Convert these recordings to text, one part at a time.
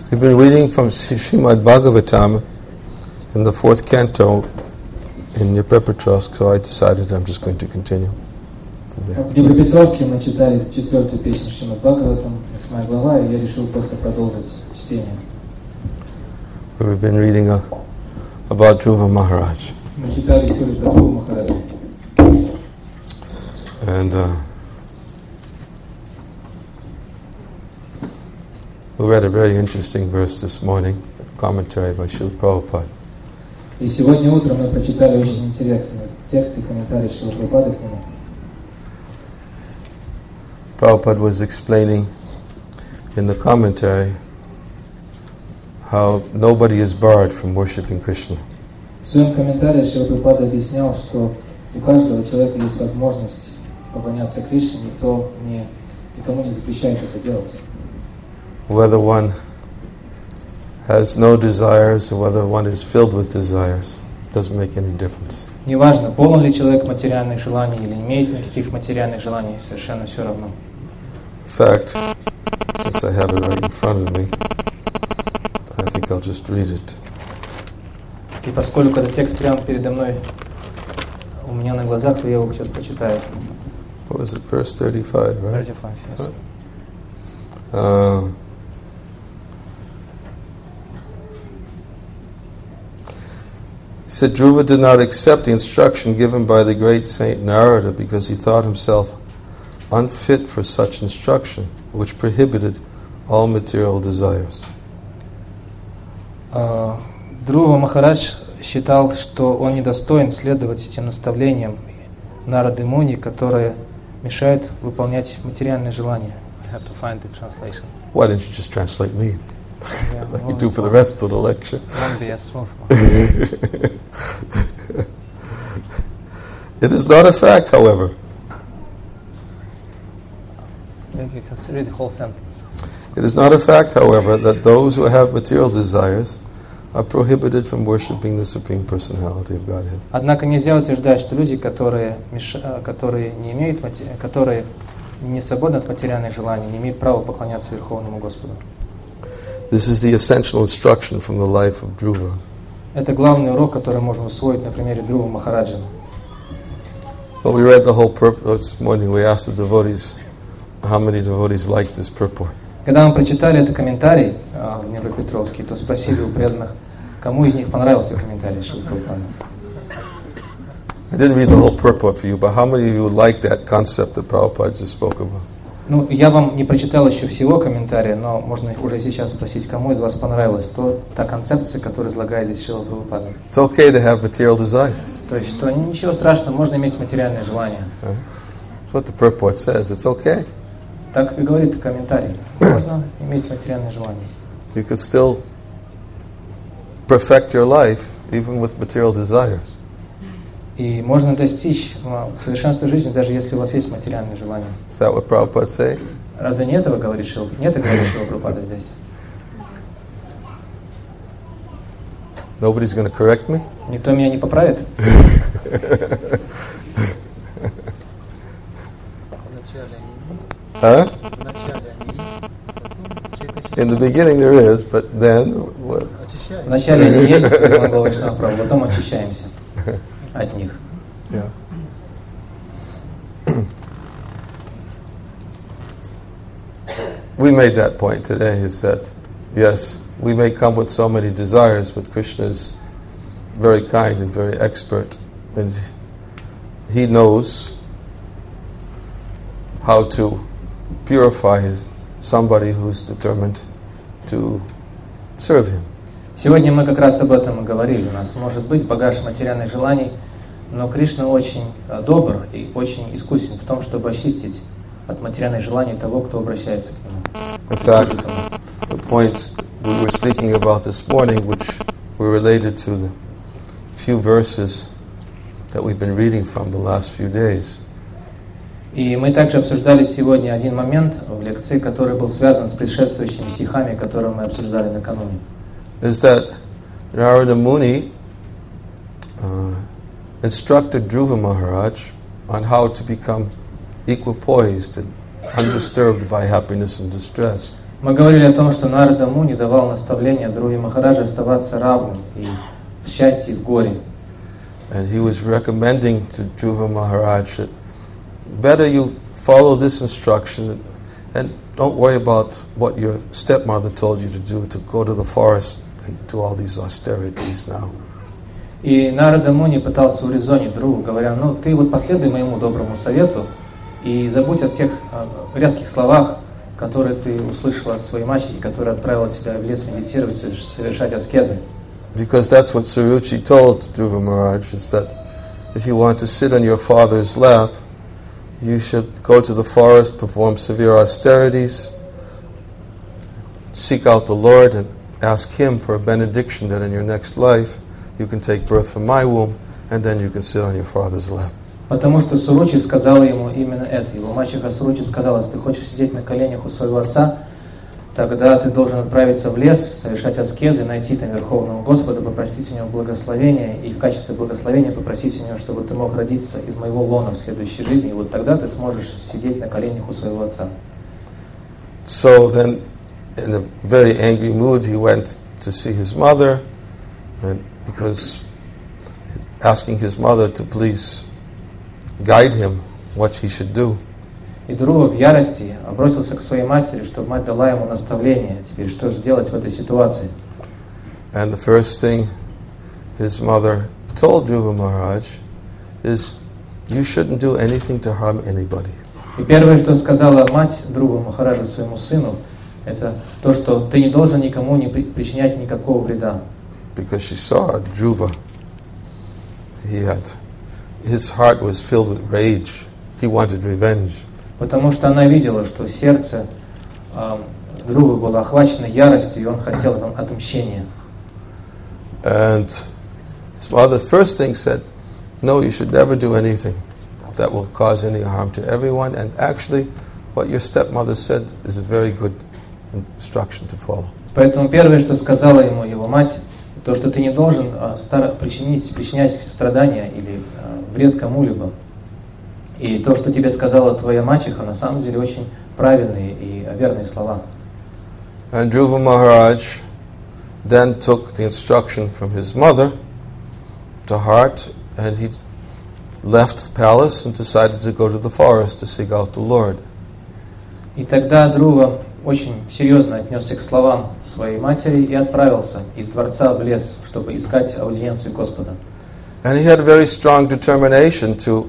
We've been reading from Srimad Bhagavatam in the 4th canto in Dnepropetrovsk, so I decided I'm just going to continue from there. В Днепропетровске мы читали 4-ю песню Шримад Бхагаватам, 8 глава, и я решил просто продолжить чтение. We've been reading about Dhruva Maharaj. Мы читали историю про Dhruva Махараджа. And we read a very interesting verse this morning, commentary by Srila Prabhupada. И сегодня утром мы прочитали очень интересный текст и комментарий Шрилы Прабхупады к нему. Prabhupada was explaining in the commentary how nobody is barred from worshipping Krishna. В своем комментарии Шрила Прабхупада объяснял, что у каждого человека есть возможность поклоняться Кришне, никому не запрещает это делать. Whether one has no desires or whether one is filled with desires, doesn't make any difference. Неважно, полон ли человек материальных желаний или не имеет никаких материальных желаний, совершенно все равно. In fact, since I have it right in front of me, I think I'll just read it. И поскольку этот текст прямо передо мной, у меня на глазах, то я его сейчас прочитаю. What was it, verse 35, right? 35, yes. He said, Dhruva did not accept the instruction given by the great saint Narada because he thought himself unfit for such instruction, which prohibited all material desires. Dhruva Махарадж считал, что он недостоин следовать этим наставлениям Нарады Муни, которые мешают выполнять материальные желания. I have to find the translation. Why didn't you just translate me? Like you do for the rest of the lecture. Won't be as smooth. It is not a fact, however. Maybe you can read the whole sentence. It is not a fact, however, that those who have material desires are prohibited from worshipping the Supreme Personality of Godhead. Однако нельзя утверждать, что люди, которые не свободны от материальных желаний, не имеют права поклоняться Верховному Господу. This is the essential instruction from the life of Dhruva. Это главный урок, который можно усвоить на примере Dhruva Махараджа. When we read the whole purport this morning, we asked the devotees how many devotees liked this purport. Когда мы прочитали этот комментарий в Днепропетровске, то спросили у преданных, кому из них понравился комментарий Шрилы Прабхупады. I didn't read the whole purport for you, but how many of you like that concept that Prabhupada just spoke about? Ну, я вам не прочитал еще всего комментария, но можно уже сейчас спросить, кому из вас понравилась та концепция, которую излагает здесь Шрила Прабхупада. It's okay to have material desires. То есть, что ничего страшного, можно иметь материальные желания. That's what the purport says. It's okay. Так и говорит комментарий. Можно иметь материальные желания. You could still perfect your life even with material desires. И можно достичь совершенства жизни, даже если у вас есть материальные желания. Is that what Prabhupada say? Разве не этого говорит Шрила Прабхупада здесь? Nobody's going to correct me? Никто меня не поправит? Huh? In the beginning there is, but then what? Вначале они есть, потом очищаемся от них. Yeah. We made that point today, is that, yes, we may come with so many desires, but Krishna is very kind and very expert, and He knows how to purify somebody who's determined to serve Him. Сегодня мы как раз об этом и говорили. У нас может быть багаж материальных желаний, но Кришна очень добр и очень искусен в том, чтобы очистить от материальных желаний того, кто обращается к Нему. In fact, the point we were speaking about this morning, which were related to the few verses that we've been reading from the last few days. И мы также обсуждали сегодня один момент в лекции, который был связан с предшествующими стихами, которые мы обсуждали накануне. Is that Narada Muni instructed Dhruva Maharaj on how to become equipoised and undisturbed by happiness and distress. Мы говорили о том, что Нарада Муни давал наставление Dhruvi Махараджи оставаться равным и в счастье, и в горе. And he was recommending to Dhruva Maharaj that better you follow this instruction and don't worry about what your stepmother told you to do, to go to the forest and do all these austerities now. И Нарада Муни пытался урезонить Dhruvu, говоря, ну ты вот последуй моему доброму совету и забудь о тех резких словах, которые ты услышал от своей мачехи, которая отправила тебя в лес медитировать, совершать аскезы. Because that's what Saruchi told Dhruva Maharaj, is that if you want to sit on your father's lap, you should go to the forest, perform severe austerities, seek out the Lord and ask Him for a benediction that in your next life you can take birth from my womb and then you can sit on your father's lap. Потому что Суручи сказала ему именно это. Его мачеха Суручи сказала, если ты хочешь сидеть на коленях у своего отца, тогда ты должен отправиться в лес, совершать аскезы, найти там Верховного Господа, попросить у него благословения, и в качестве благословения попросить у него, чтобы ты мог родиться из моего лона в следующей жизни, и вот тогда ты сможешь сидеть на коленях у своего отца. So then, in a very angry mood, he went to see his mother, and because asking his mother to please guide him what he should do. И Dhruva в ярости обратился к своей матери, чтобы мать дала ему наставление, теперь что же делать в этой ситуации. And the first thing his mother told Dhruva Maharaj is, you shouldn't do anything to harm anybody. И первое, что сказала мать Dhruva Махараджа своему сыну, это то, что ты не должен никому не причинять никакого вреда. Because she saw Dhruva, his heart was filled with rage. He wanted revenge. Потому что она видела, что сердце Dhruva было охвачено яростью, и он хотел отмщения. And his mother first thing said, no, you should never do anything that will cause any harm to everyone. And actually, what your stepmother said is a very good instruction to follow. Поэтому первое, что сказала ему его мать, то, что ты не должен причинять страдания или вред кому-либо. И то, что тебе сказала твоя мачеха, на самом деле очень правильные и верные слова. And Dhruva Maharaj then took the instruction from his mother to heart, and he left the palace and decided to go to the forest to seek out the Lord. И тогда Dhruva очень серьезно отнесся к словам своей матери и отправился из дворца в лес, чтобы искать аудиенцию Господа. And he had a very strong determination to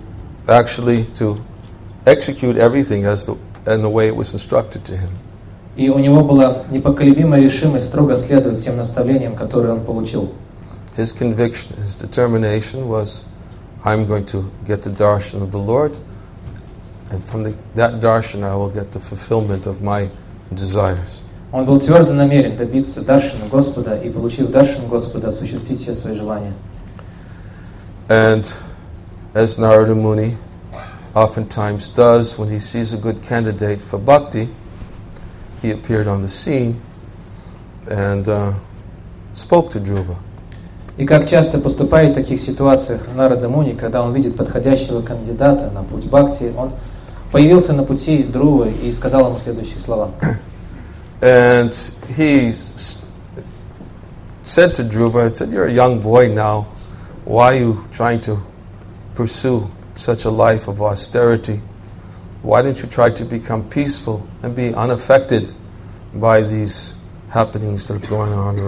execute everything in the way it was instructed to him. И у него была непоколебимая решимость строго следовать всем наставлениям, которые он получил. His conviction, his determination was, I'm going to get the darshan of the Lord, and from that darshan I will get the fulfillment of my desires. Он был твердо намерен добиться даршана Господа и, получив даршан Господа, осуществить все свои желания. And as Narada Muni oftentimes does, when he sees a good candidate for bhakti, he appeared on the scene and spoke to Dhruva. И как часто поступает в таких ситуациях Нарада Муни, когда он видит подходящего кандидата на путь бхакти, он появился на пути Dhruva и сказал ему следующие слова. And he said to Dhruva, you're a young boy now, why are you trying to pursue such a life of austerity? Why don't you try to become peaceful and be unaffected by these happenings that are going on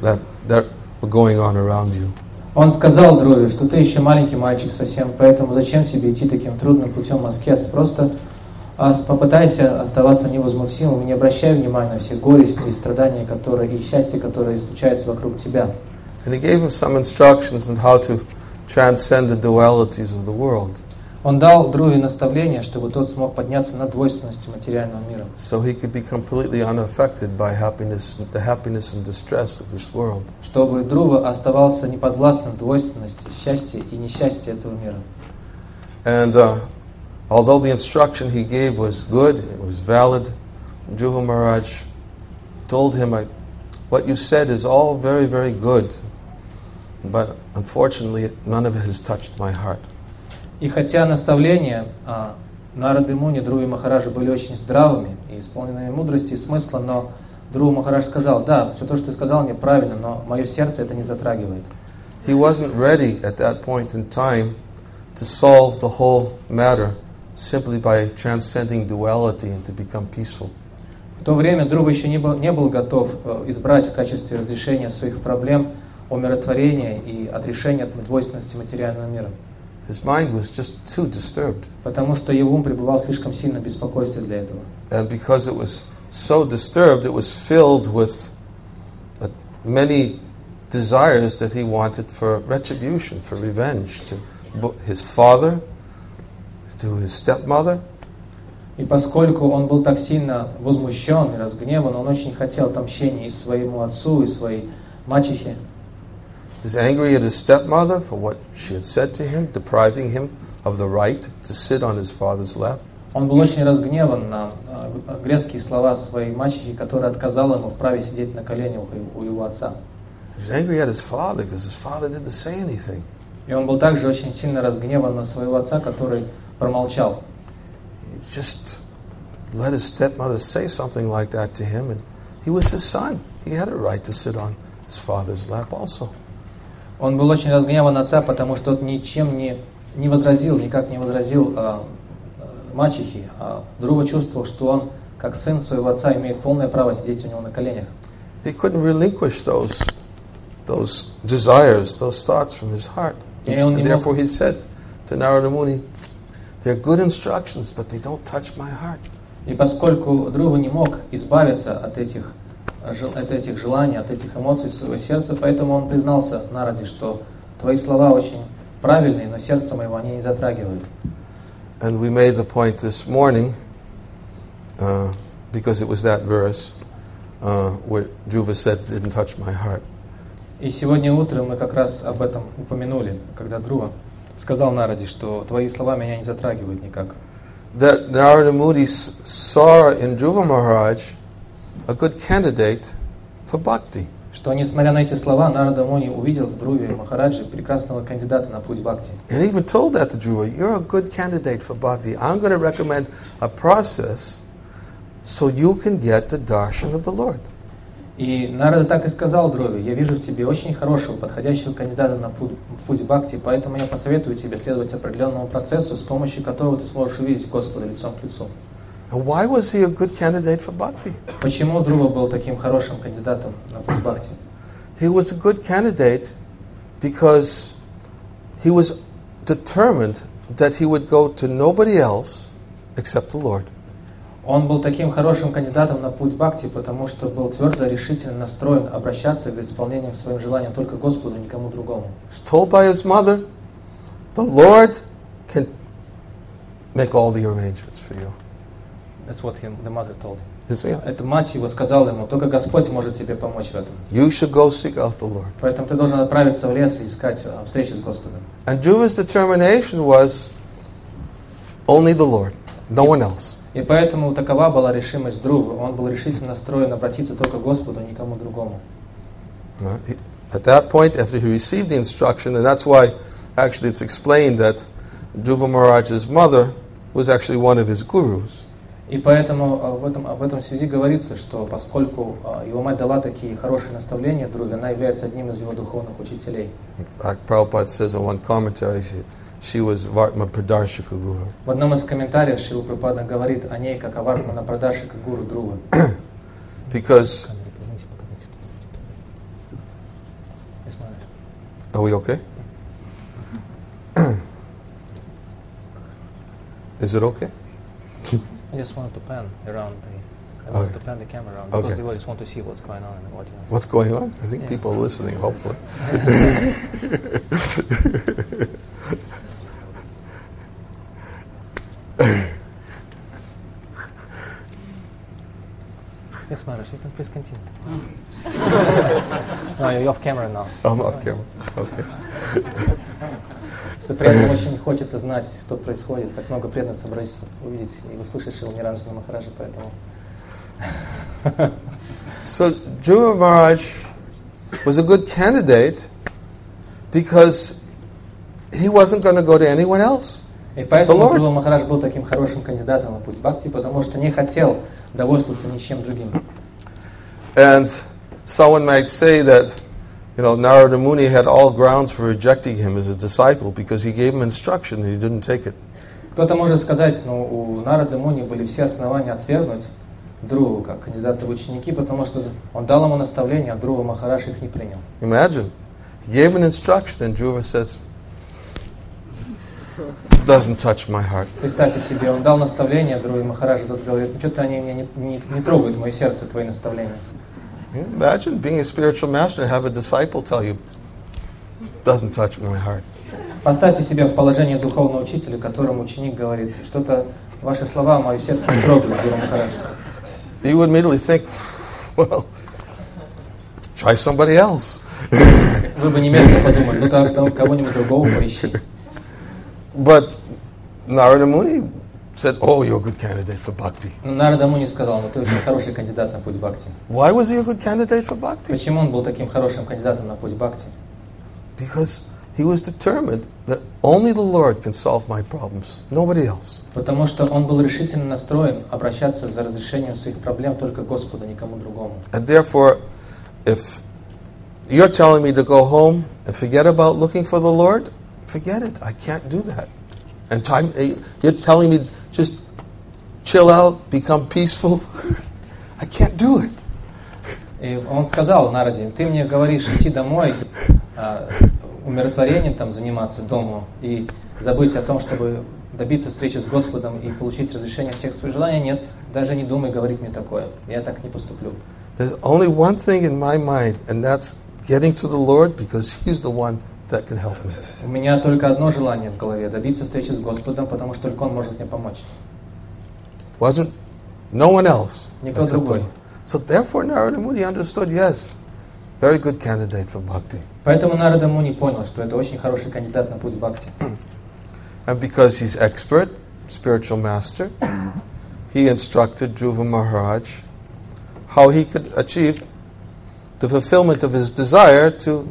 around you? Он сказал Dhruve, что ты еще маленький мальчик совсем, поэтому зачем тебе идти таким трудным путем аскез? Просто попытайся оставаться невозмутимым и не обращай внимания на все горести и страдания, и счастья, которые случаются вокруг тебя. And he gave him some instructions on how to transcend the dualities of the world. Он дал Dhruve наставление, чтобы тот смог подняться над двойственностью материального мира. So he could be completely unaffected by the happiness and distress of this world. Чтобы Dhruva оставался неподвластным двойственности, счастья и несчастья этого мира. And although the instruction he gave was good, it was valid, Dhruva Maharaj told him, what you said is all very, very good, but unfortunately none of it has touched my heart. И хотя наставления Нарады Муни, Dhruvi Махараджа были очень здравыми и исполненными мудрости и смысла, но Друва Махарадж сказал: да, все то, что ты сказал, мне правильно, но мое сердце это не затрагивает. He wasn't ready at that point in time to solve the whole matter simply by transcending duality and to become peaceful. В то время Друва еще не был готов избрать в качестве разрешения своих проблем умиротворение и отрешение от двойственности материального мира. His mind was just too disturbed. Потому что его ум пребывал в слишком сильном беспокойстве для этого. And because it was so disturbed, it was filled with many desires that he wanted for retribution, for revenge, to his father, to his stepmother. И поскольку он был так сильно возмущен и разгневан, он очень хотел отмщения и своему отцу, и своей мачехе. He's angry at his stepmother for what she had said to him, depriving him of the right to sit on his father's lap. Он был очень разгневан на грязкие слова своей мачехи, которая отказала ему в праве сидеть на коленях у его отца. He was angry at his father because his father didn't say anything. И он был также очень сильно разгневан на своего отца, который промолчал. He just let his stepmother say something like that to him, and he was his son. He had a right to sit on his father's lap also. Он был очень разгневан на отца, потому что он ничем не возразил, никак не возразил мачехе. Друва чувствовал, что он, как сын своего отца, имеет полное право сидеть у него на коленях. He couldn't relinquish those desires, those thoughts from his heart. And therefore he said to Narada Muni, they're good instructions, but they don't touch my heart. И поскольку Друва не мог избавиться от этих желаний, от этих эмоций своего сердца, поэтому он признался Нараде, что твои слова очень правильные, но сердце моего они не затрагивают. And we made the point this morning, because it was that verse where Dhruva said, didn't touch my heart. И сегодня утром мы как раз об этом упомянули, когда Друва сказал Нараде, что твои слова меня не затрагивают никак. That Narada Muni saw in Dhruva Maharaj a good candidate for bhakti. Что, несмотря на эти слова, Нарада Муни увидел в Друве Махараджи прекрасного кандидата на путь бхакти. And even told that to Dhruva, you're a good candidate for bhakti. I'm going to recommend a process so you can get the darshan of the Lord. И Нарада так и сказал Друве: я вижу в тебе очень хорошего, подходящего кандидата на путь бхакти, поэтому я посоветую тебе следовать определенному процессу, с помощью которого ты сможешь увидеть Господа лицом к лицу. And why was he a good candidate for bhakti? Почему Друва был таким хорошим кандидатом на путь бхакти? He was a good candidate because he was determined that he would go to nobody else except the Lord. Он был таким хорошим кандидатом на путь бхакти, потому что был твердо, решительно настроен обращаться к исполнению своим желаниям только Господу, никому другому. He was told by his mother, the Lord can make all the arrangements for you. That's what the mother told him. Эта мать его сказала ему: только Господь может тебе помочь в этом. You should go seek out the Lord. Поэтому ты должен отправиться в лес и искать встречи с Господом. And Dhruva's determination was only the Lord, no one else. И поэтому такова была решимость Друвы. Он был решительно настроен обратиться только к Господу, никому другому. At that point, after he received the instruction, and that's why actually it's explained that Dhruva Maharaj's mother was actually one of his gurus. И поэтому в этом связи говорится, что поскольку его мать дала такие хорошие наставления Друве, она является одним из его духовных учителей. Like Prabhupada says in one commentary, she was Vartma Pradarshika Guru. В одном из комментариев Шрила Прабхупада говорит о ней как о Вартмана Прадаршика Гуру Друвы. Because are we okay? Is it okay? I just wanted to pan around to pan the camera around because they just want to see what's going on in the audience. What's going on? I think people are listening, hopefully. Yes, Maharaj, you can please continue. No, you're off camera now. I'm off camera. Okay. Что преданным очень хочется знать, что происходит, как много преданных собрались увидеть и услышать Шрила Ниранджана Махараджа, поэтому. So Dhruva Maharaj was a good candidate because he wasn't going to go to anyone else. И поэтому Dhruva Махарадж был таким хорошим кандидатом на путь бхакти, потому что не хотел довольствоваться ничем другим. And someone might say that, Narada Muni had all grounds for rejecting him as a disciple because he gave him instruction and he didn't take it. Кто-то может сказать, у Нарады Муни были все основания отвергнуть Друву как кандидата в ученики, потому что он дал ему наставления, а Друва Махарадж их не принял. Imagine, he gave an instruction and Dhruva said, doesn't touch my heart. Представьте себе, он дал наставления Друве Махараджу, тот говорит, что-то они меня не трогают, мое сердце, твои наставления. Imagine being a spiritual master and have a disciple tell you, doesn't touch my heart. Поставьте себя в положение духовного учителя, которому ученик говорит, что-то, ваши слова, мое сердце не трогают, Гуру Махарадж. You would immediately think, well, try somebody else. Вы бы немедленно подумали, так, кого-нибудь другого поищи. But Narada Muni said, oh, you're a good candidate for bhakti. Нарада Муни сказал, ты очень хороший кандидат на путь бхакти. Why was he a good candidate for bhakti? Почему он был таким хорошим кандидатом на путь бхакти? Because he was determined that only the Lord can solve my problems, nobody else. Потому что он был решительно настроен обращаться за разрешением своих проблем только к Господу, никому другому. And therefore, if you're telling me to go home and forget about looking for the Lord, forget it. I can't do that. And you're telling me just chill out, become peaceful. I can't do it. И он сказал Нараде, ты мне говоришь идти домой, умиротворением там заниматься дома и забыть о том, чтобы добиться встречи с Господом и получить разрешение всех своих желаний. Нет, даже не думай говорить мне такое. Я так не поступлю. There's only one thing in my mind, and that's getting to the Lord because He's the one that can help me. У меня только одно желание в голове — добиться встречи с Господом, потому что только Он может мне помочь. Wasn't no one else. Никто другой. So therefore Narada Muni understood, yes, very good candidate for bhakti. Поэтому Нарада Муни понял, что это очень хороший кандидат на путь бхакти. And because he's expert, spiritual master, he instructed Dhruva Maharaj how he could achieve the fulfillment of his desire to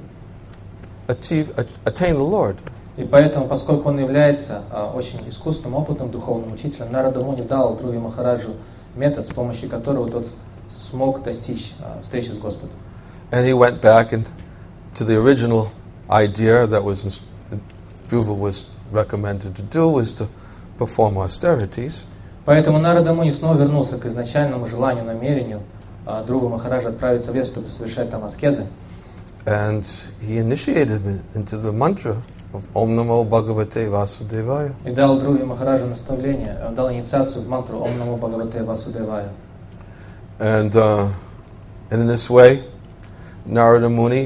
attain the Lord. И поэтому, поскольку он является очень искусным, опытным духовным учителем, Нарада Муни дал Друве Махараджу метод, с помощью которого тот смог достичь встречи с Господом. And he went back to the original idea that Dhruva was recommended to do, was to perform austerities. Поэтому Нарада Муни снова вернулся к изначальному желанию, намерению Друвы Махараджа отправиться в лес, чтобы совершать там аскезы. And he initiated him into the mantra of Om Namo Bhagavate Vasudevaya. И дал Друве Махараджу наставление, дал инициацию в мантру Om Namo Bhagavate Vasudevaya. And in this way, Narada Muni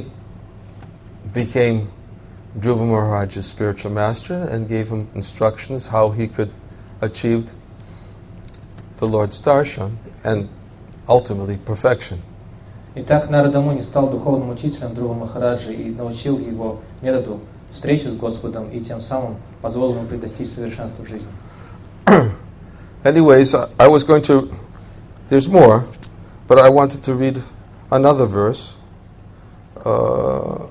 became Dhruva Maharaj's spiritual master and gave him instructions how he could achieve the Lord's darshan and ultimately perfection. Итак, Нарада Муни стал духовным учителем Друвы Махараджи и научил его методу встречи с Господом и тем самым позволил ему достичь совершенства в жизни. Anyways, I was going to, there's more, but I wanted to read another verse. I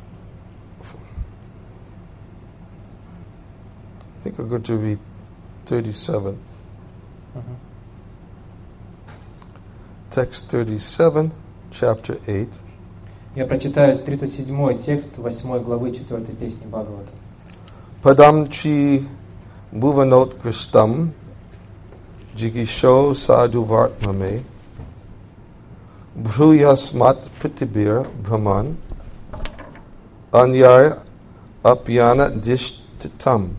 think I'm going to read 37. Text 37, chapter 8. Я прочитаю 37-й текст 8 главы 4 песни Бхагавата. Padamchi bhuvanot kristam jigisho sadhu vartmame bhruyasmat pritibir brahman anyar apyana dishtitam.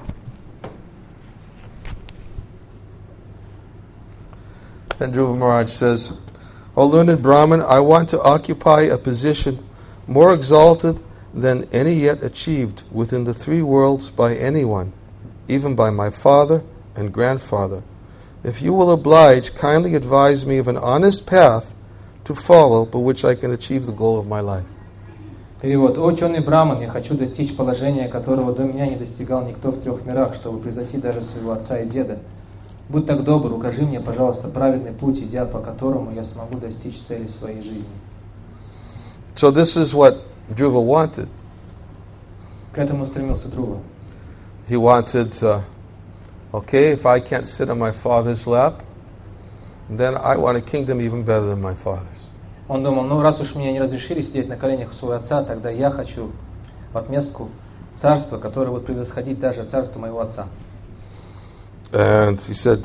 And Dhruva Maharaj says, O learned Brahman, I want to occupy a position more exalted than any yet achieved within the three worlds by anyone, even by my father and grandfather. If you will oblige, kindly advise me of an honest path to follow by which I can achieve the goal of my life. Перевод. О ученый Браман, я хочу достичь положения, которого до меня не достигал никто в трех мирах, чтобы превзойти даже своего отца и деда. Будь так добр, укажи мне, пожалуйста, праведный путь, идя по которому я смогу достичь цели своей жизни. So this is what Dhruva wanted. К этому стремился Друва. He wanted, okay, if I can't sit on my father's lap, then I want a kingdom even better than my father's. Он думал, ну раз уж мне не разрешили сидеть на коленях у своего отца, тогда я хочу в отместку царства, которое будет превосходить даже царство моего отца. And he said,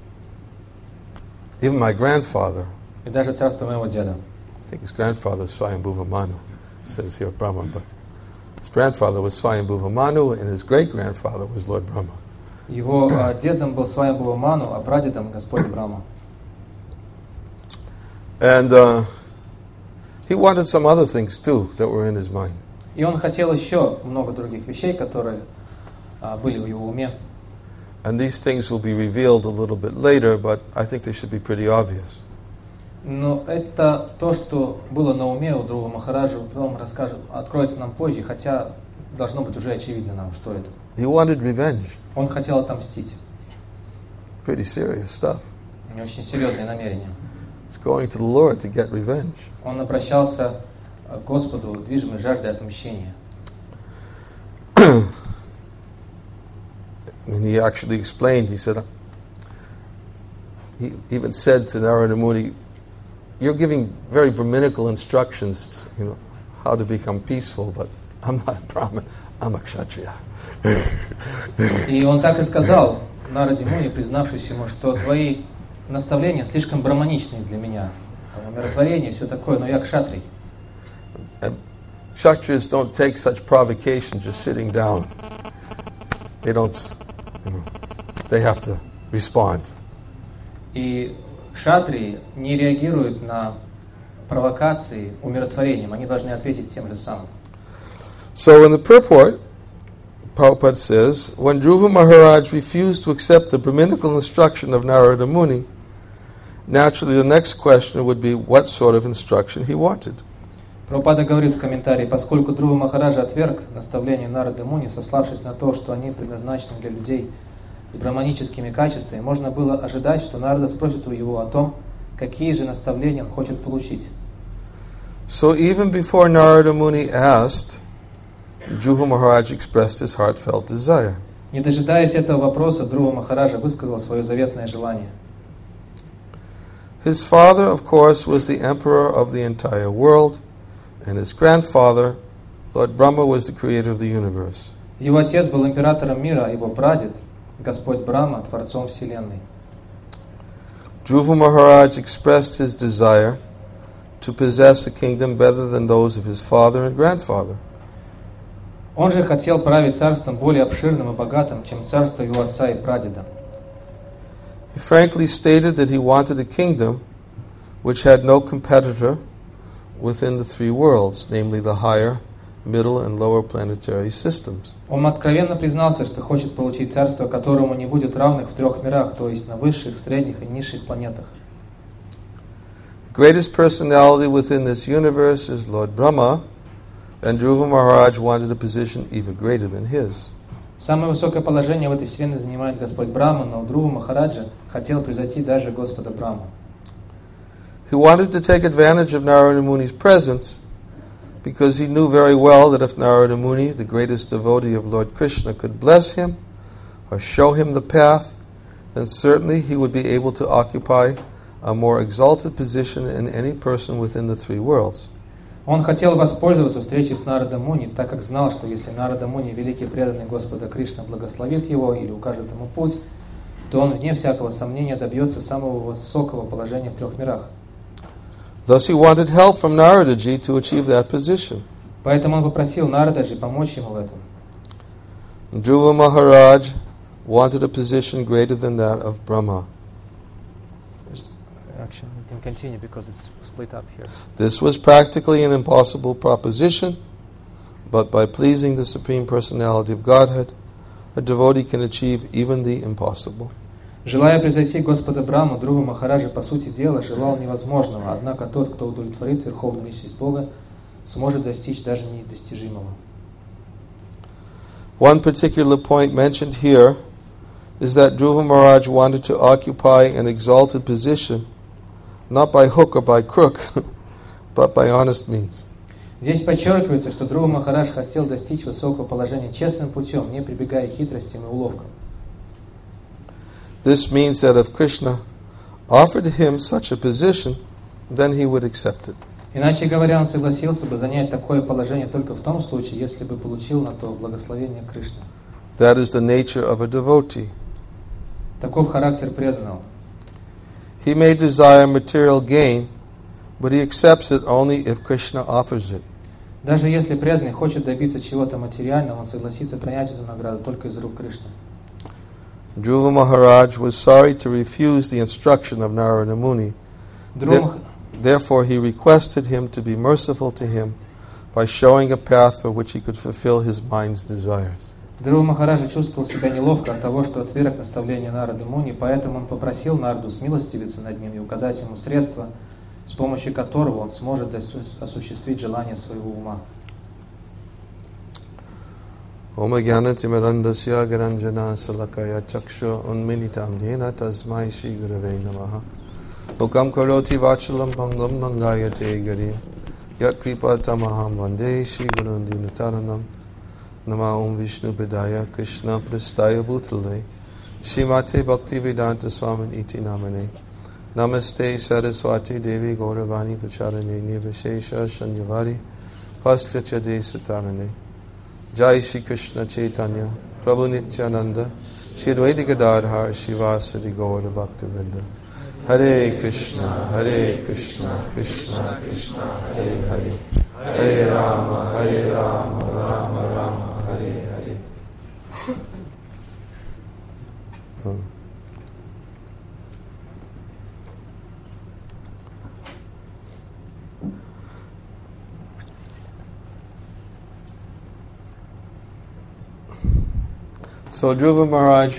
even my grandfather, И даже царство моего деда. I think his grandfather was Swayambhuva Manu, it says here Brahma, but his grandfather was Swayambhuva Manu and his great-grandfather was Lord Brahma. Его дедом был Сваямбхува Ману, а прадедом Господь Брахма. And he wanted some other things too that were in his mind. И он хотел еще много других вещей, которые были в его уме. And these things will be revealed a little bit later, but I think they should be pretty obvious. Но это то, что было на уме у Друва Махараджа, потом расскажет, откроется нам позже, хотя должно быть уже очевидно нам, что это. He wanted revenge. Он хотел отомстить. Pretty serious stuff. У него очень серьезные намерения. It's going to the Lord to get revenge. Он обращался к Господу, движимый жаждой отмщения. And he actually explained, he said, he even said to Narada Muni, you're giving very Brahminical instructions, how to become peaceful, but I'm not a Brahmin, I'm a Kshatriya. И он так и сказал Нараде Муни, признавшись ему, что твои наставления слишком браманичные для меня. Умиротворение, все такое, но я кшатрий. And Kshatriyas don't take such provocation just sitting down. They don't, they have to respond. И кшатрии не реагируют на провокации умиротворением, они должны ответить тем же самым. So in the purport, Prabhupada says, when Dhruva Maharaj refused to accept the Brahminical instruction of Narada Muni, naturally the next question would be what sort of instruction he wanted. Прабхупада говорит в комментарии, поскольку Dhruva Махараджа отверг наставление Нарады Муни, сославшись на то, что они предназначены для людей с браманическими качествами, можно было ожидать, что Нарада спросит у него о том, какие же наставления он хочет получить. So even before Narada Muni asked, Dhruva Maharaj expressed his heartfelt desire. Не дожидаясь этого вопроса, Dhruva Махараджа высказал свое заветное желание. His father, of course, was the emperor of the entire world, and his grandfather, Lord Brahma, was the creator of the universe. Его отец был императором мира, а его прадед, Господь Брахма, творцом вселенной. Dhruva Maharaj expressed his desire to possess a kingdom better than those of his father and grandfather. Он же хотел править царством более обширным и богатым, чем царство его отца и прадеда. He frankly stated that he wanted a kingdom which had no competitor within the three worlds, namely the higher, middle, and lower planetary systems. Он откровенно признался, что хочет получить царство, которому не будет равных в трех мирах, то есть на высших, средних и низших планетах. The greatest personality within this universe is Lord Brahma, and Dhruva Maharaj wanted a position even greater than his. Самое высокое положение в этой вселенной занимает Господь Брахма, но Dhruva Махараджа хотел превзойти даже Господа Брахму. He wanted to take advantage of Narada Muni's presence because he knew very well that if Narada Muni, the greatest devotee of Lord Krishna, could bless him or show him the path, then certainly he would be able to occupy a more exalted position than any person within the three worlds. Он хотел воспользоваться встречей с Нарада Муни, так как знал, что если Нарада Муни, великий преданный Господа Кришна, благословит его или укажет ему путь, то он, вне всякого сомнения, добьется самого высокого положения в трех мирах. Thus he wanted help from Naradaji to achieve that position. Поэтому он попросил Нарададжи помочь ему в этом. Dhruva Maharaj wanted a position greater than that of Brahma. Actually, we can continue because it's split up here. This was practically an impossible proposition, but by pleasing the Supreme Personality of Godhead, a devotee can achieve even the impossible. Желая превзойти Господа Брахму, Dhruva Махараджа, по сути дела, желал невозможного, однако тот, кто удовлетворит верховную личность Бога, сможет достичь даже недостижимого. One particular point mentioned here is that Dhruva Maharaj wanted to occupy an exalted position, not by hook or by crook, but by honest means. Здесь подчеркивается, что Dhruva Махарадж хотел достичь высокого положения честным путем, не прибегая к хитростям и уловкам. This means that if Krishna offered him such a position, then he would accept it. Иначе говоря, он согласился бы занять такое положение только в том случае, если бы получил на то благословение Кришны. That is the nature of a devotee. Таков характер преданного. He may desire material gain, but he accepts it only if Krishna offers it. Даже если преданный хочет добиться чего-то материального, он согласится принять эту награду только из рук Кришны. Dhruva Maharaj was sorry to refuse the instruction of Narada Muni. Therefore, he requested him to be merciful to him by showing a path for which he could fulfill his mind's desires. Dhruva Махараджа чувствовал себя неловко от того, что отверг наставление Нарады Муни, поэтому он попросил Нараду смилостивиться над ним и указать ему средства, с помощью которого он сможет осуществить желание своего ума. Om Jnanatimirandasya Garanjana Salakaya Chakshu Unminitam Yena Tasmai Shri Gurave Namaha Mukam Karoti Vachalam Bangam Nangayate Garim Yat Kripa Tamaham Vande Shri Gurundinataranam Nama Om Vishnu Padaya Krishna Prastaya Bhutale Shrimate Bhakti Vedanta Swamin Iti Namane Namaste Saraswati Devi Gauravani Pacharane Nirvishesha Shanyavari Pastyachade Satarane Jai Shri Krishna Chaitanya Prabhu Nityananda Shri Advaita Gadadhar Shivasadi Gaura Bhaktivinoda Hare Krishna Krishna Krishna Hare Hare Hare Rama Rama Rama Hare Hare. So Dhruva Maharaj,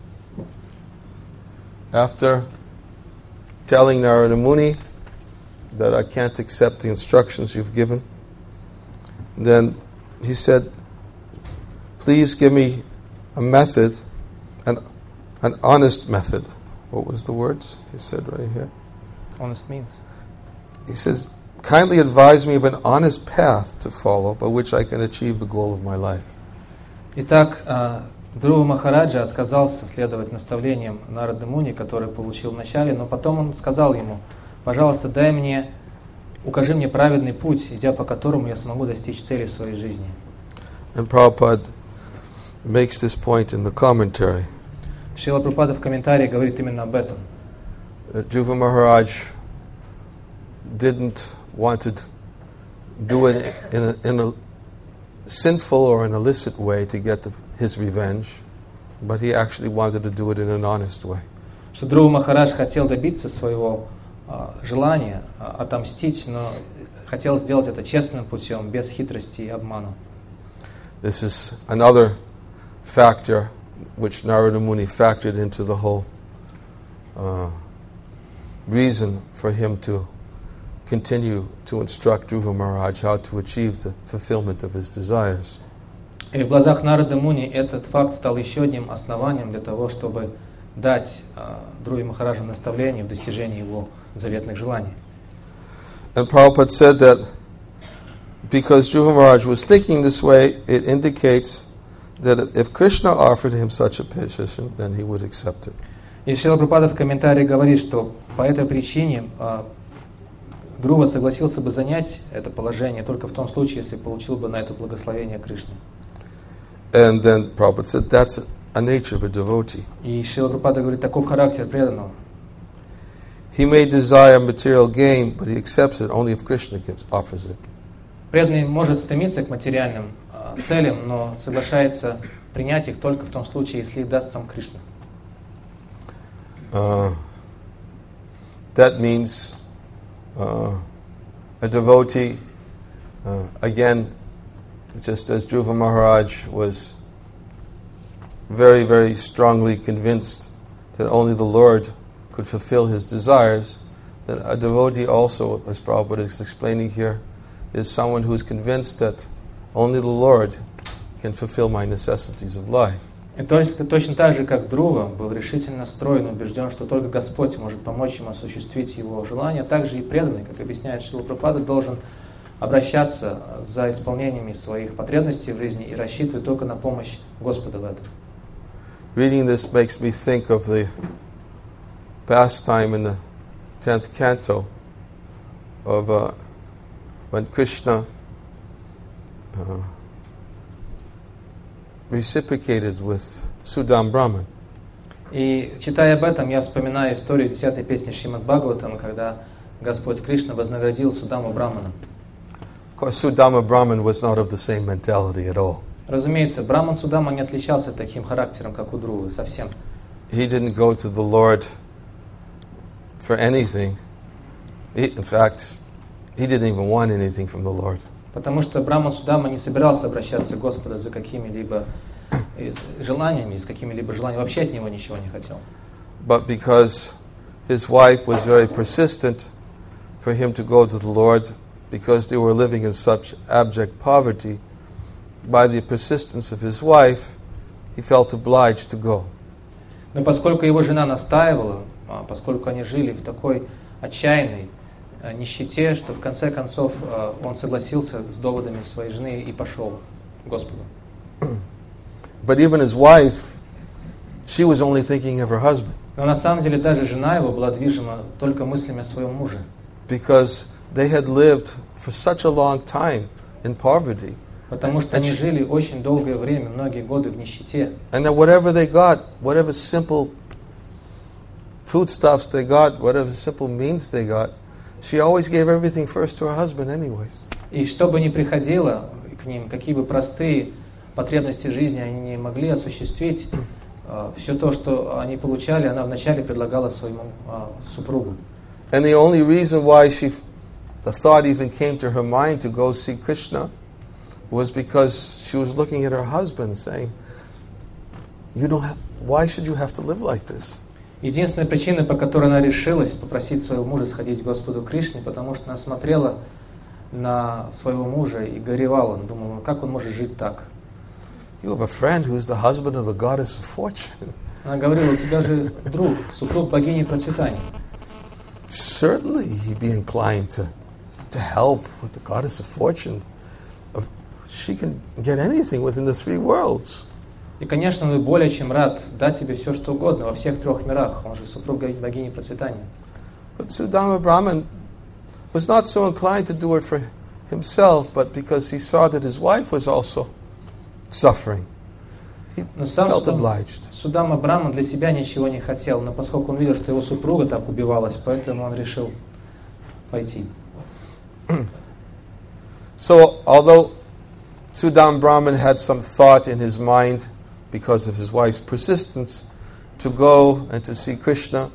after telling Narada Muni that I can't accept the instructions you've given, then he said, please give me a method, an honest method. What was the words he said right here? Honest means? He says, kindly advise me of an honest path to follow by which I can achieve the goal of my life. Итак, Dhruva Махараджа отказался следовать наставлениям Нарады Муни, которые получил в начале, но потом он сказал ему: пожалуйста, укажи мне праведный путь, идя по которому я смогу достичь цели своей жизни. And Prabhupada makes this point in the commentary. Шрила Прабхупада в комментарии говорит именно об этом. Dhruva Maharaj didn't want to do it in a sinful or an illicit way to get his revenge, but he actually wanted to do it in an honest way. Что Dhruva Махарадж хотел добиться своего желания, отомстить, но хотел сделать это честным путем, без хитрости и обмана. This is another factor which Narada Muni factored into the whole reason for him to continue to instruct Dhruva Maharaj how to achieve the fulfillment of his desires. И в глазах Нарады Муни этот факт стал еще одним основанием для того, чтобы дать Dhruva Махараджу наставление в достижении его заветных желаний. And Prabhupada said that because Dhruva Maharaj was thinking this way, it indicates that if Krishna offered him such a position, then he would accept it. И Шрила Прабхупада в комментарии говорит, что по этой причине Dhruva согласился бы занять это положение только в том случае, если получил бы на это благословение Кришны. And then Prabhupada said that's a nature of a devotee. И Шрила Прабхупада говорит, таков характер преданного. He may desire material gain, but he accepts it only if Krishna offers it. Преданный может стремиться к материальным целям, но соглашается принять их только в том случае, если их даст сам Кришна. That means a devotee, again, just as Dhruva Maharaj was very, very strongly convinced that only the Lord could fulfill his desires, then a devotee also, as Prabhupada is explaining here, is someone who is convinced that only the Lord can fulfill my necessities of life. И точно так же, как Dhruva был решительно настроен, убежден, что только Господь может помочь ему осуществить его желания, также и преданный, как объясняет Шрила Прабхупада, должен обращаться за исполнениями своих потребностей в жизни и рассчитывать только на помощь Господа в этом. Reading this makes me think of the pastime in the 10th canto of when Krishna reciprocated with Sudama Brahman. И читая об этом, я вспоминаю историю 10-й песни Шримад Бхагаватам, когда Господь Кришна вознаградил Судаму Брамана. Of course, Sudama Brahman was not of the same mentality at all. Разумеется, Браман Судама не отличался таким характером, как у Друвы, совсем. He didn't go to the Lord for anything. In fact, he didn't even want anything from the Lord. Потому что Браман Судама не собирался обращаться к Господу за какими-либо желаниями, с какими-либо желаниями, вообще от него ничего не хотел. But because his wife was very persistent for him to go to the Lord, because they were living in such abject poverty, by the persistence of his wife, he felt obliged to go. Но поскольку его жена настаивала, поскольку они жили в такой отчаянной нищете, что в конце концов он согласился с доводами своей жены и пошел к Господу. But even his wife, she was only thinking of her husband. Но на самом деле даже жена его была движима только мыслями о своем муже. Because they had lived for such a long time in poverty. Потому что они жили очень долгое время, многие годы в нищете. And that whatever they got, whatever simple foodstuffs they got, whatever simple means they got, she always gave everything first to her husband anyways. И что бы ни приходило к ним, какие бы простые потребности жизни они не могли осуществить, все то, что они получали, она вначале предлагала своему супругу. And the only reason why the thought even came to her mind to go see Krishna was because she was looking at her husband saying, why should you have to live like this? Единственная причина, по которой она решилась попросить своего мужа сходить к Господу Кришне, потому что она смотрела на своего мужа и горевала, думала, как он может жить так. You have a friend who is the husband of the goddess of fortune. Она говорила, у тебя же друг, супруг богини процветания. Certainly he'd be inclined to help with the goddess of fortune. She can get anything within the three worlds. И, конечно, он более чем рад дать тебе все, что угодно во всех трех мирах. Он же супруг богини процветания. But Sudama Brahman was not so inclined to do it for himself, but because he saw that his wife was also suffering. He felt obliged. Судама Браман для себя ничего не хотел, но поскольку он видел, что его супруга так убивалась, поэтому он решил пойти. So, although Sudama Brahman had some thought in his mind because of his wife's persistence to go and to see Krishna,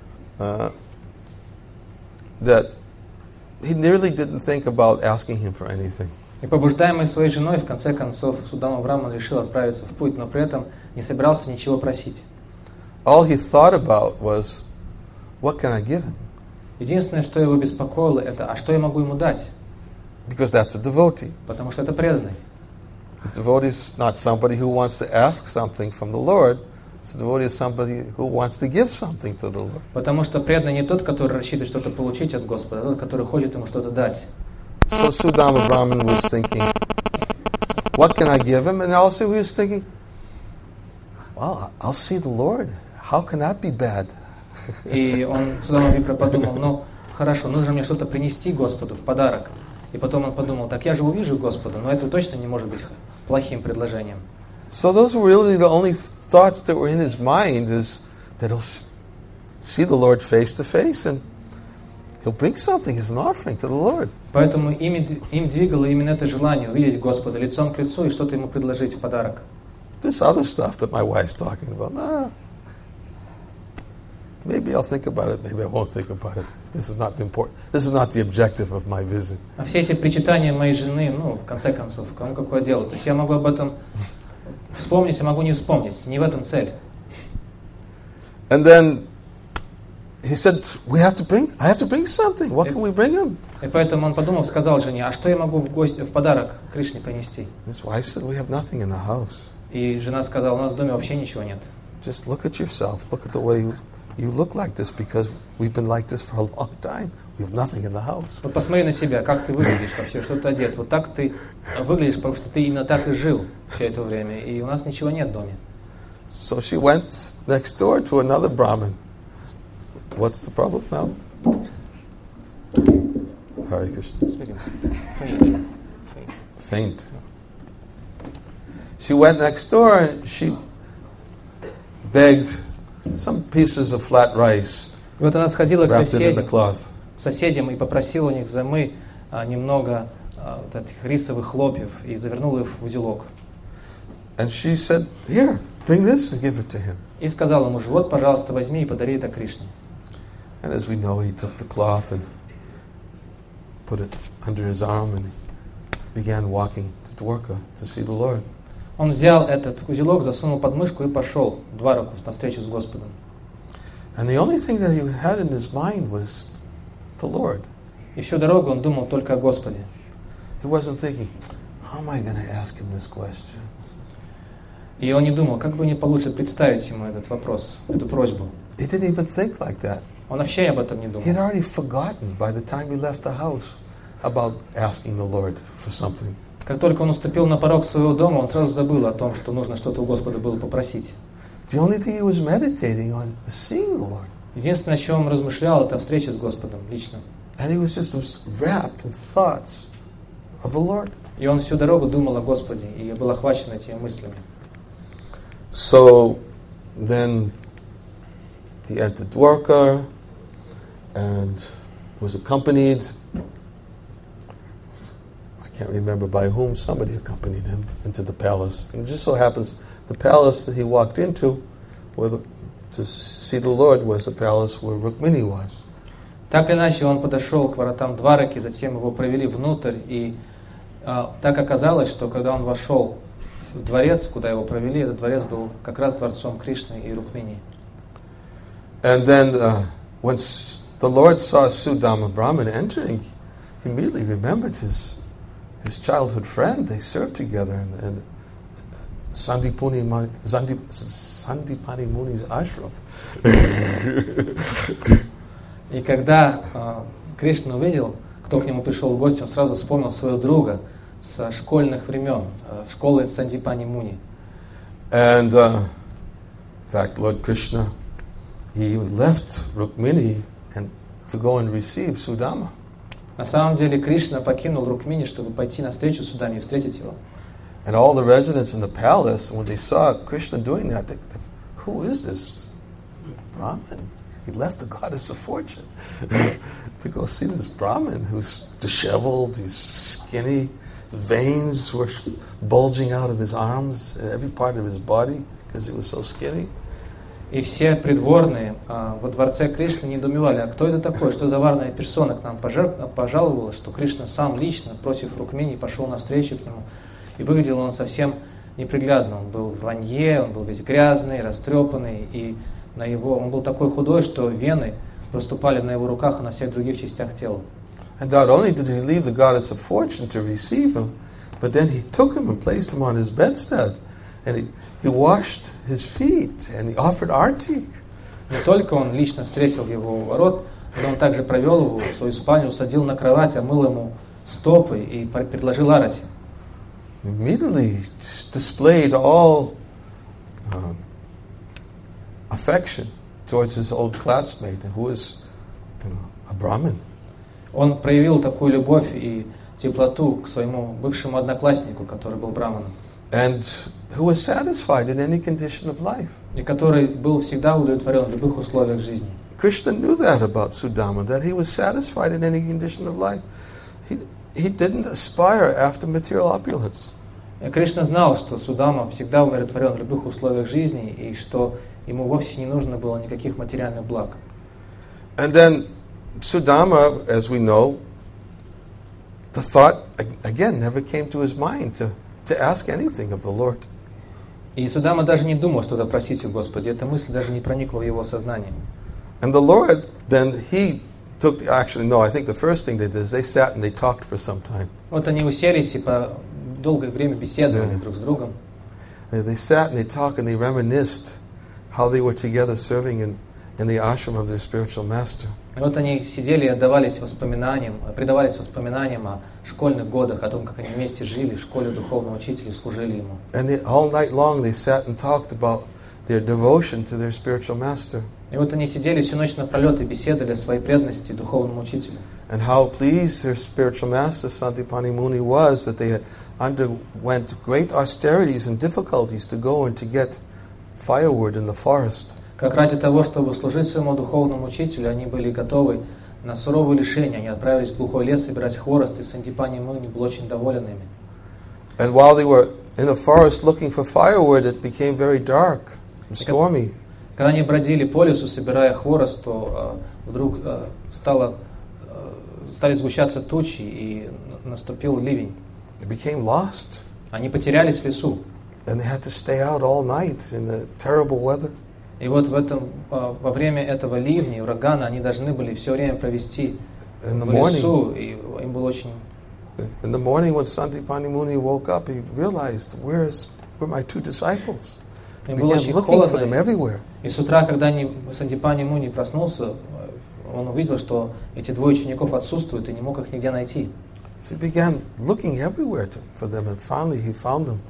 that he nearly didn't think about asking him for anything. И побуждаемый своей женой, в конце концов, Судама Браман решил отправиться в путь, но при этом не собирался ничего просить. All he thought about was, what can I give him? Единственное, что его беспокоило, это, а что я могу ему дать? Because that's a devotee. Потому что это преданный. A devotee is not somebody who wants to ask something from the Lord. A devotee is somebody who wants to give something to the Lord. Потому что преданный не тот, который рассчитывает что-то получить от Господа, а тот, который хочет ему что-то дать. So Sudama Brahman was thinking, what can I give him? And also he was thinking, well, I'll see the Lord. How can that be bad? И он, Судама Випра, подумал, ну, хорошо, нужно мне что-то принести Господу в подарок. И потом он подумал, так я же увижу Господа, но это точно не может быть плохим предложением. So those were really the only thoughts that were in his mind, is that he'll see the Lord face to face and he'll bring something as an offering to the Lord. Поэтому им двигало именно это желание увидеть Господа лицом к лицу и что-то ему предложить в подарок. This other stuff that my wife's talking about, maybe I'll think about it, maybe I won't think about it. This is not the objective of my visit. А все эти причитания моей жены, ну, в конце концов, кому какое дело? То есть я могу об этом вспомнить, а могу не вспомнить. Не в этом цель. And then he said, I have to bring something. What can we bring him? И поэтому он подумал, сказал жене, а что я могу в подарок Кришне принести? His wife said, we have nothing in the house. И жена сказала, у нас в доме вообще ничего нет. Just look at yourself. Look at the way you look like this, because we've been like this for a long time. We have nothing in the house. Вот посмотри на себя, как ты выглядишь вообще, что ты одет. Вот так ты выглядишь, потому что ты именно так и жил все это время. И у нас ничего нет в доме. So she went next door to another Brahmin. What's the problem now? Hare Krishna. Faint. She went next door and she begged some pieces of flat rice И вот она сходила к wrapped it in the cloth. соседям и попросила у них взаймы немного вот этих рисовых хлопьев и завернула их в узелок. And she said, "Here, bring this and give it to him." И сказала мужу: вот, пожалуйста, возьми и подари это Кришне. And as we know, he took the cloth and put it under his arm and began walking to Dwarka to see the Lord. Он взял этот узелок, засунул под мышку и пошел в Двараку на встречу с Господом. And the only thing that he had in his mind was the Lord. И всю дорогу он думал только о Господе. He wasn't thinking, how am I going to ask him this question? И он не думал, как бы мне получше представить ему этот вопрос, эту просьбу. He didn't even think like that. Он вообще об этом не думал. He had already forgotten by the time he left the house about asking the Lord for something. Как только он уступил на порог своего дома, он сразу забыл о том, что нужно что-то у Господа было попросить. The only thing he was meditating on was seeing the Lord. Единственное, о чем он размышлял, это встреча с Господом лично. And he was just wrapped in thoughts of the Lord. И он всю дорогу думал о Господе и был охвачен этими мыслями. So then he entered Dwarka and was accompanied, I can't remember by whom, somebody accompanied him into the palace. And it just so happens the palace that he walked into to see the Lord was the palace where Rukmini was. Так или иначе, он подошел к воротам Двараки, затем его провели внутрь, и так оказалось, что когда он вошел в дворец, куда его провели, этот дворец был как раз дворцом Кришны и Рукмини. And then when the Lord saw Sudama Brahman entering, he immediately remembered his childhood friend. They served together in Sandipani Muni's ashram. И когда Кришна увидел, кто к нему пришел в гости, он сразу вспомнил своего друга со школьных времен, школы Сандипани Муни. And in fact, Lord Krishna, he left Rukmini to go and receive Sudama. На самом деле Кришна покинул Рукмини, чтобы пойти навстречу Судаме и встретить его. And all the residents in the palace, when they saw Krishna doing that, they, who is this Brahmin? He left the goddess of fortune to go see this Brahmin who's disheveled, he's skinny, veins were bulging out of his arms and every part of his body because he was so skinny. И все придворные во дворце Кришны недоумевали, а кто это такой, что за важная персона к нам пожаловала, что Кришна сам лично, просив Рукмини, пошел навстречу к нему. И выглядел он совсем неприглядно. Он был в ванье, он был весь грязный, растрепанный, и он был такой худой, что вены проступали на его руках и на всех других частях тела. And not only did he leave the goddess of fortune to receive him, but then he took him and placed him on his bedstead, and he washed his feet, and he offered arti. Не только он лично встретил его у ворот, но он также провел его в свою спальню, усадил на кровать, омыл ему стопы и предложил арати. Immediately displayed all affection towards his old classmate, who was a Brahmin. Он проявил такую любовь и теплоту к своему бывшему однокласснику, который был браманом. And who was satisfied in any condition of life. И который был всегда удовлетворен в любых условиях жизни. Krishna knew that about Sudama, that he was satisfied in any condition of life. He didn't aspire after material opulence. И Кришна знал, что Судама всегда удовлетворен в любых условиях жизни, и что ему вовсе не нужно было никаких материальных благ. And then Sudama, as we know, the thought again never came to his mind to ask anything of the Lord. И Судама даже не думал что-то просить у Господа. Эта мысль даже не проникла в его сознание. And the Lord then he took I think the first thing they did is they sat and they talked for some time. Вот они уселись и по долгое время беседовали друг с другом. They sat and they talked and they reminisced how they were together serving in the ashram of their spiritual master. И вот они сидели и предавались воспоминаниям о школьных годах, о том, как они вместе жили в школе духовного учителя и служили ему. And all night long they sat and talked about their devotion to their spiritual master. И вот они сидели всю ночь напролет и беседовали о своей преданности духовному учителю. And how pleased their spiritual master Santipani Muni was that they had underwent great austerities and difficulties to go and to get firewood in the forest. Как ради того, чтобы служить своему духовному учителю, они были готовы на суровые лишения. Они отправились в глухой лес собирать хворост, и Сантипани Муни был очень доволен ими. And while they were in the forest looking for firewood, it became very dark and stormy. Когда они бродили по лесу, собирая хворост, то вдруг стали сгущаться тучи, и наступил ливень. They became lost. Они потерялись в лесу. And they had to stay out all night in the terrible weather. И вот во время этого ливня, урагана, они должны были все время провести в лесу, и им было очень... In the morning when Santipani Muni woke up, he realized, where are my two disciples? He began looking for them everywhere. И с утра, когда Сантипани Муни проснулся, он увидел, что эти двое учеников отсутствуют, и не мог их нигде найти. So he began looking everywhere for them, and finally he found them.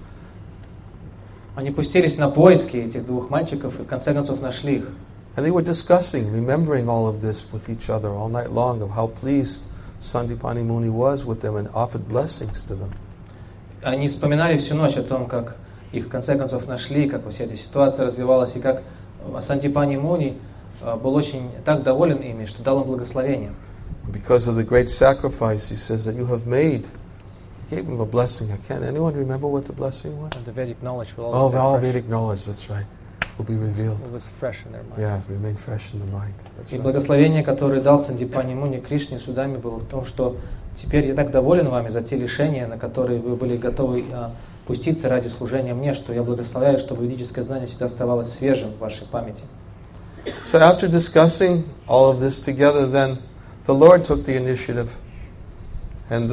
Они пустились на поиски этих двух мальчиков и в конце концов нашли их. And they were discussing, remembering all of this with each other all night long, of how pleased Santipani Muni was with them and offered blessings to them. Они вспоминали всю ночь о том, как их в конце концов нашли, как вся эта ситуация развивалась, и как Сантипани Муни был очень так доволен ими, что дал им благословение. Because of the great sacrifice, he says, that you have made, he gave them a blessing. Anyone remember what the blessing was? The Vedic knowledge will always all Vedic knowledge, that's right, will be revealed. It was fresh in their mind. Yeah, remain fresh in the mind. That's И right. благословение, которое дал Сантипани Муни Кришне судами, было в том, что теперь я так доволен вами за те лишения, на которые вы были готовы пуститься ради служения мне, что я благословляю, чтобы ведическое знание всегда оставалось свежим в вашей памяти. So after discussing all of this together, then the Lord took the initiative, and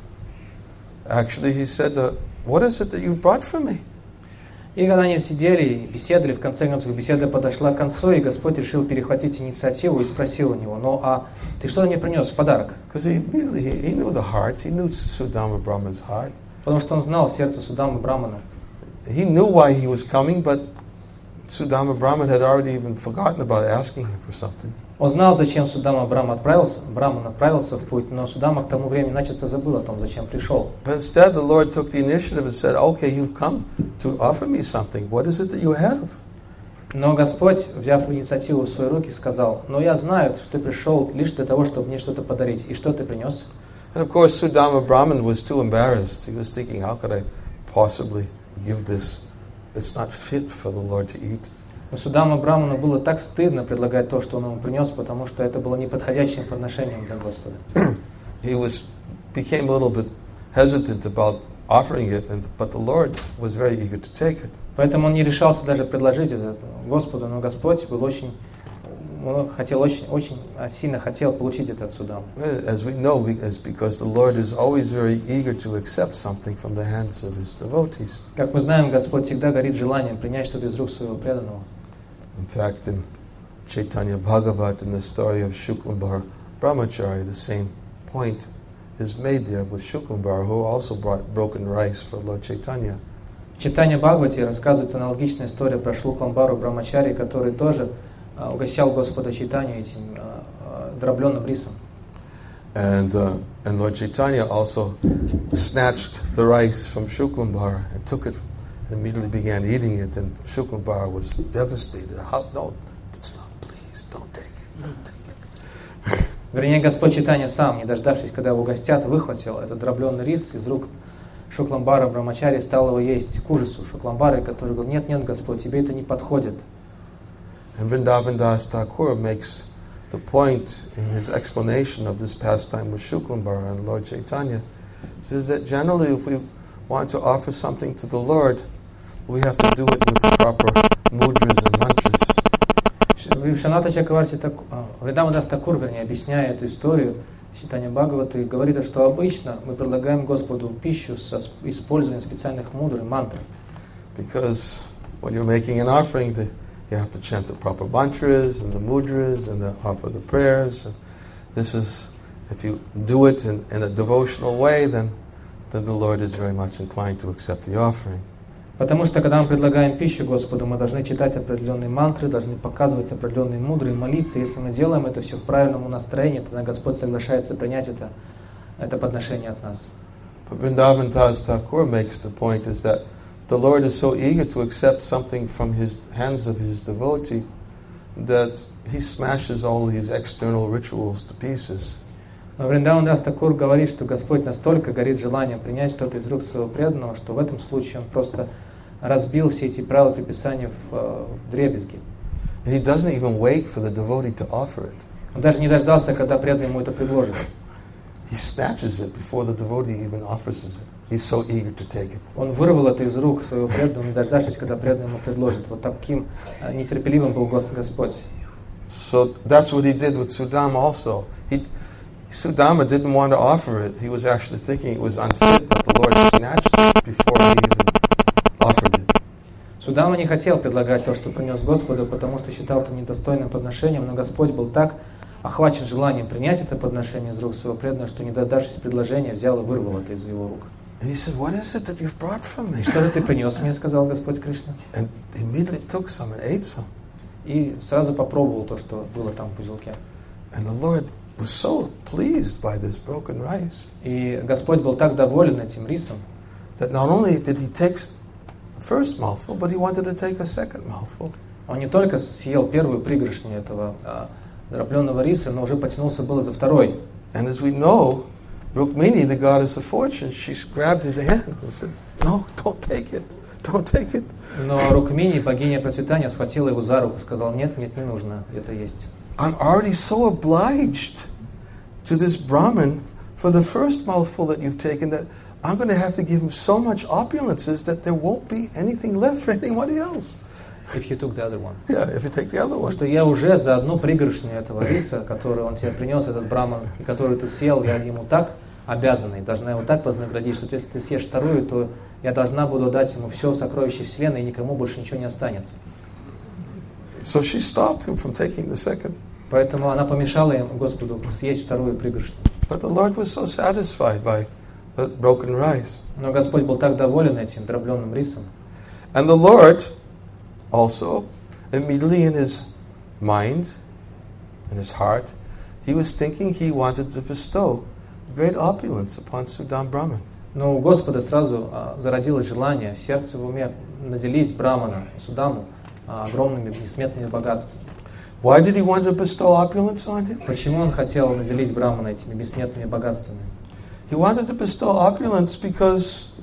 actually he said, what is it that you've brought for me? И когда они сидели и беседовали, в конце концов беседа подошла к концу, и Господь решил перехватить инициативу и спросил у него, ну а ты что мне принес в подарок? Because he knew the heart, he knew Sudama Brahman's heart. Потому что он знал сердце Судамы Брамана. He knew why he was coming, but Sudama Brahman had already even forgotten about asking him for something. Он знал, зачем Судама Браман отправился в путь, но Судама к тому времени начисто забыл о том, зачем пришел. But instead the Lord took the initiative and said, okay, you've come to offer me something. What is it that you have? Но Господь, взяв инициативу в свои руки, сказал, но я знаю, что ты пришел лишь для того, чтобы мне что-то подарить. И что ты принес? And of course Sudama Brahman was too embarrassed. He was thinking, how could I possibly give this? It's not fit for the Lord to eat. Но Судама Браману было так стыдно предлагать то, что он ему принес, потому что это было неподходящим подношением для Господа. He became a little bit hesitant about offering it, but the Lord was very eager to take it. Поэтому он не решался даже предложить это Господу, но Господь был очень сильно хотел получить это от Судама. As we know, it's because the Lord is always very eager to accept something from the hands of His devotees. Как мы знаем, Господь всегда горит желанием принять что-то из рук своего преданного. In fact, in Chaitanya Bhagavat, in the story of Shuklambar Brahmachari, the same point is made there with Shuklambar, who also brought broken rice for Lord Chaitanya. В Чайтанья Бхагавате рассказывает аналогичная история про Шукламбару Брамачари, который тоже угощал Господа Чайтанью этим дробленым рисом. And Lord Chaitanya also snatched the rice from Shuklambar and took it and immediately began eating it. And Shuklambar was devastated. No, stop, please, don't take it. Вернее, Господь Чайтанья сам, не дождавшись, когда его угостят, выхватил этот дробленый рис из рук Шукламбара Брамачари, стал его есть к ужасу Шукламбары, который говорил, нет, Господь, тебе это не подходит. And Vrindavan Das Thakur makes the point in his explanation of this pastime with Shuklambar and Lord Chaitanya, says that generally if we want to offer something to the Lord, we have to do it with the proper mudras and mantras. Вишваната Чакраварти Вриндаван Дас Тхакур, объясняя эту историю Чайтанья Бхагаваты, говорит, что обычно мы предлагаем Господу пищу с использованием специальных мудр и мантр. Because when you're making an offering, you have to chant the proper mantras and the mudras and offer the prayers. And this is, if you do it in a devotional way, then the Lord is very much inclined to accept the offering. Потому что, когда мы предлагаем пищу Господу, мы должны читать определенные мантры, должны показывать определенные мудрые молиться. Если мы делаем это все в правильном настроении, тогда Господь соглашается принять это подношение от нас. But Vrindavan Das Thakur makes the point is that the Lord is so eager to accept something from his hands of his devotee that he smashes all these external rituals to pieces. Но Вриндаван Дас Такур говорит, что Господь настолько горит желанием принять что-то из рук своего преданного, что в этом случае Он просто разбил все эти правила приписания в дребезги. And he doesn't even wait for the devotee to offer it. Он даже не дождался, когда преданный ему это предложит. He snatches it before the devotee even offers it. He's so eager to take it. Он вырвал это из рук своего преданного, не дождавшись, когда преданный ему предложит. Вот таким нетерпеливым был Господь. So that's what he did with Sudama also. Sudama didn't want to offer it. He was actually thinking it was unfit, but the Lord snatched it before he even offered it. Судама не хотел предлагать то, что принес Господу, потому что считал это недостойным подношением, но Господь был так охвачен желанием принять это подношение из рук своего преданного, что, не дождавшись предложения, взял и вырвал это из его рук. And he said, "What is it that you've brought from me?" Что же ты принес мне, сказал Господь Кришна. And he immediately took some and ate some. И сразу попробовал то, что было там в узелке. And the Lord was so pleased by this broken rice И Господь был так доволен этим рисом, that not only did he take the first mouthful, but he wanted to take a second mouthful. он не только съел первую пригоршню этого дробленого риса, но уже потянулся было за второй. And as we know, Rukmini, the goddess of fortune, she grabbed his hand and said, "No, don't take it. Don't take it." Но Рукмини, богиня процветания, схватила его за руку и сказала: нет, не нужно, это есть. I'm already so obliged to this Brahmin for the first mouthful that you've taken that I'm going to have to give him so much opulences that there won't be anything left for anybody else. If you took the other one. Yeah, if you take the other one. Потому что я уже за одну пригоршню этого риса, который он тебе принес, этот браман, и который ты съел, я ему так обязана, и должна его так вознаградить, что если ты съешь вторую, то я должна буду дать ему все сокровище Вселенной, и никому больше ничего не останется. So she stopped him from taking the second. Поэтому она помешала ему, Господу, съесть вторую пригоршню. But the Lord was so satisfied by the broken rice. Но Господь был так доволен этим дробленным рисом. And the Lord also, immediately in his mind, in his heart, he was thinking he wanted to bestow great opulence upon Sudam Brahman. Но у Господа сразу зародилось желание в сердце, в уме наделить Брамана, Судаму, огромными несметными богатствами. Why did he want to bestow opulence on him? Почему он хотел наделить Брамана этими бессмертными богатствами? He wanted to bestow opulence because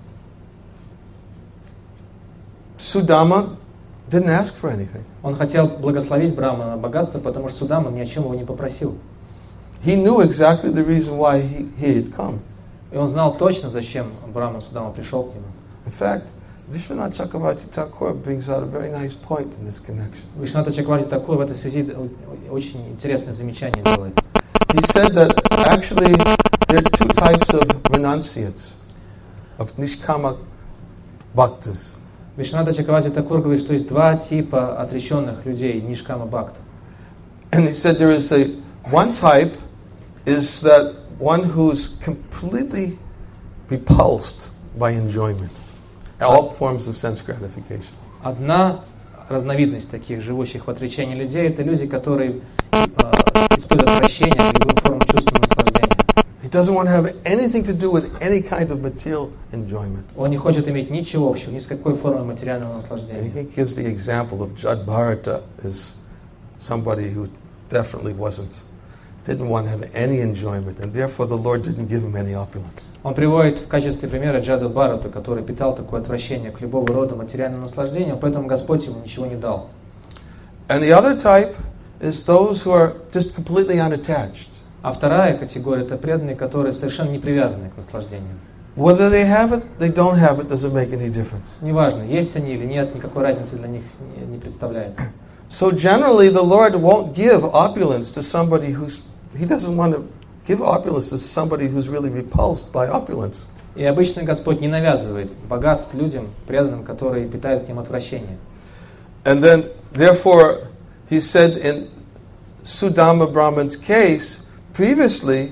Sudama didn't ask for anything. Он хотел благословить Брамана богатство, потому что Судама ни о чем его не попросил. He knew exactly the reason why he had come. И он знал точно, зачем Браман Судама пришел к нему. In fact, Vishwanath Chakravarti Thakur brings out a very nice point in this connection. Вишната Чакраварти Тхакур в этой связи очень интересное замечание делает. He said that actually there are two types of renunciates, of nishkama bhaktas. Вишната Чакраварти Тхакур говорит, что есть два типа отреченных людей, нишкама бхакта. And he said there is one type is that one who's completely repulsed by enjoyment, all forms of sense gratification. Одна разновидность таких живущих в отречении людей — это люди, которые испытывают отвращение к любым формам чувственного наслаждения. He doesn't want to have anything to do with any kind of material enjoyment. Он не хочет иметь ничего общего, ни с какой формой материального And наслаждения. he gives the example of Jad Bharata as somebody who definitely didn't want to have any enjoyment, and therefore the Lord didn't give him any opulence. Он приводит в качестве примера Джаду Бхарату, который питал такое отвращение к любого рода материальному наслаждению, поэтому Господь ему ничего не дал. And the other type is those who are just completely unattached. А вторая категория — это преданные, которые совершенно не привязаны к наслаждению. Whether they have it, they don't have it, doesn't make any difference. Неважно, есть они или нет, никакой разницы для них не представляет. So generally the Lord won't give opulence to somebody he doesn't want to give opulence to somebody who's really repulsed by opulence. И обычно Господь не навязывает богатств людям, преданным, которые питают к ним отвращение. And then, therefore, he said in Sudama Brahman's case, previously,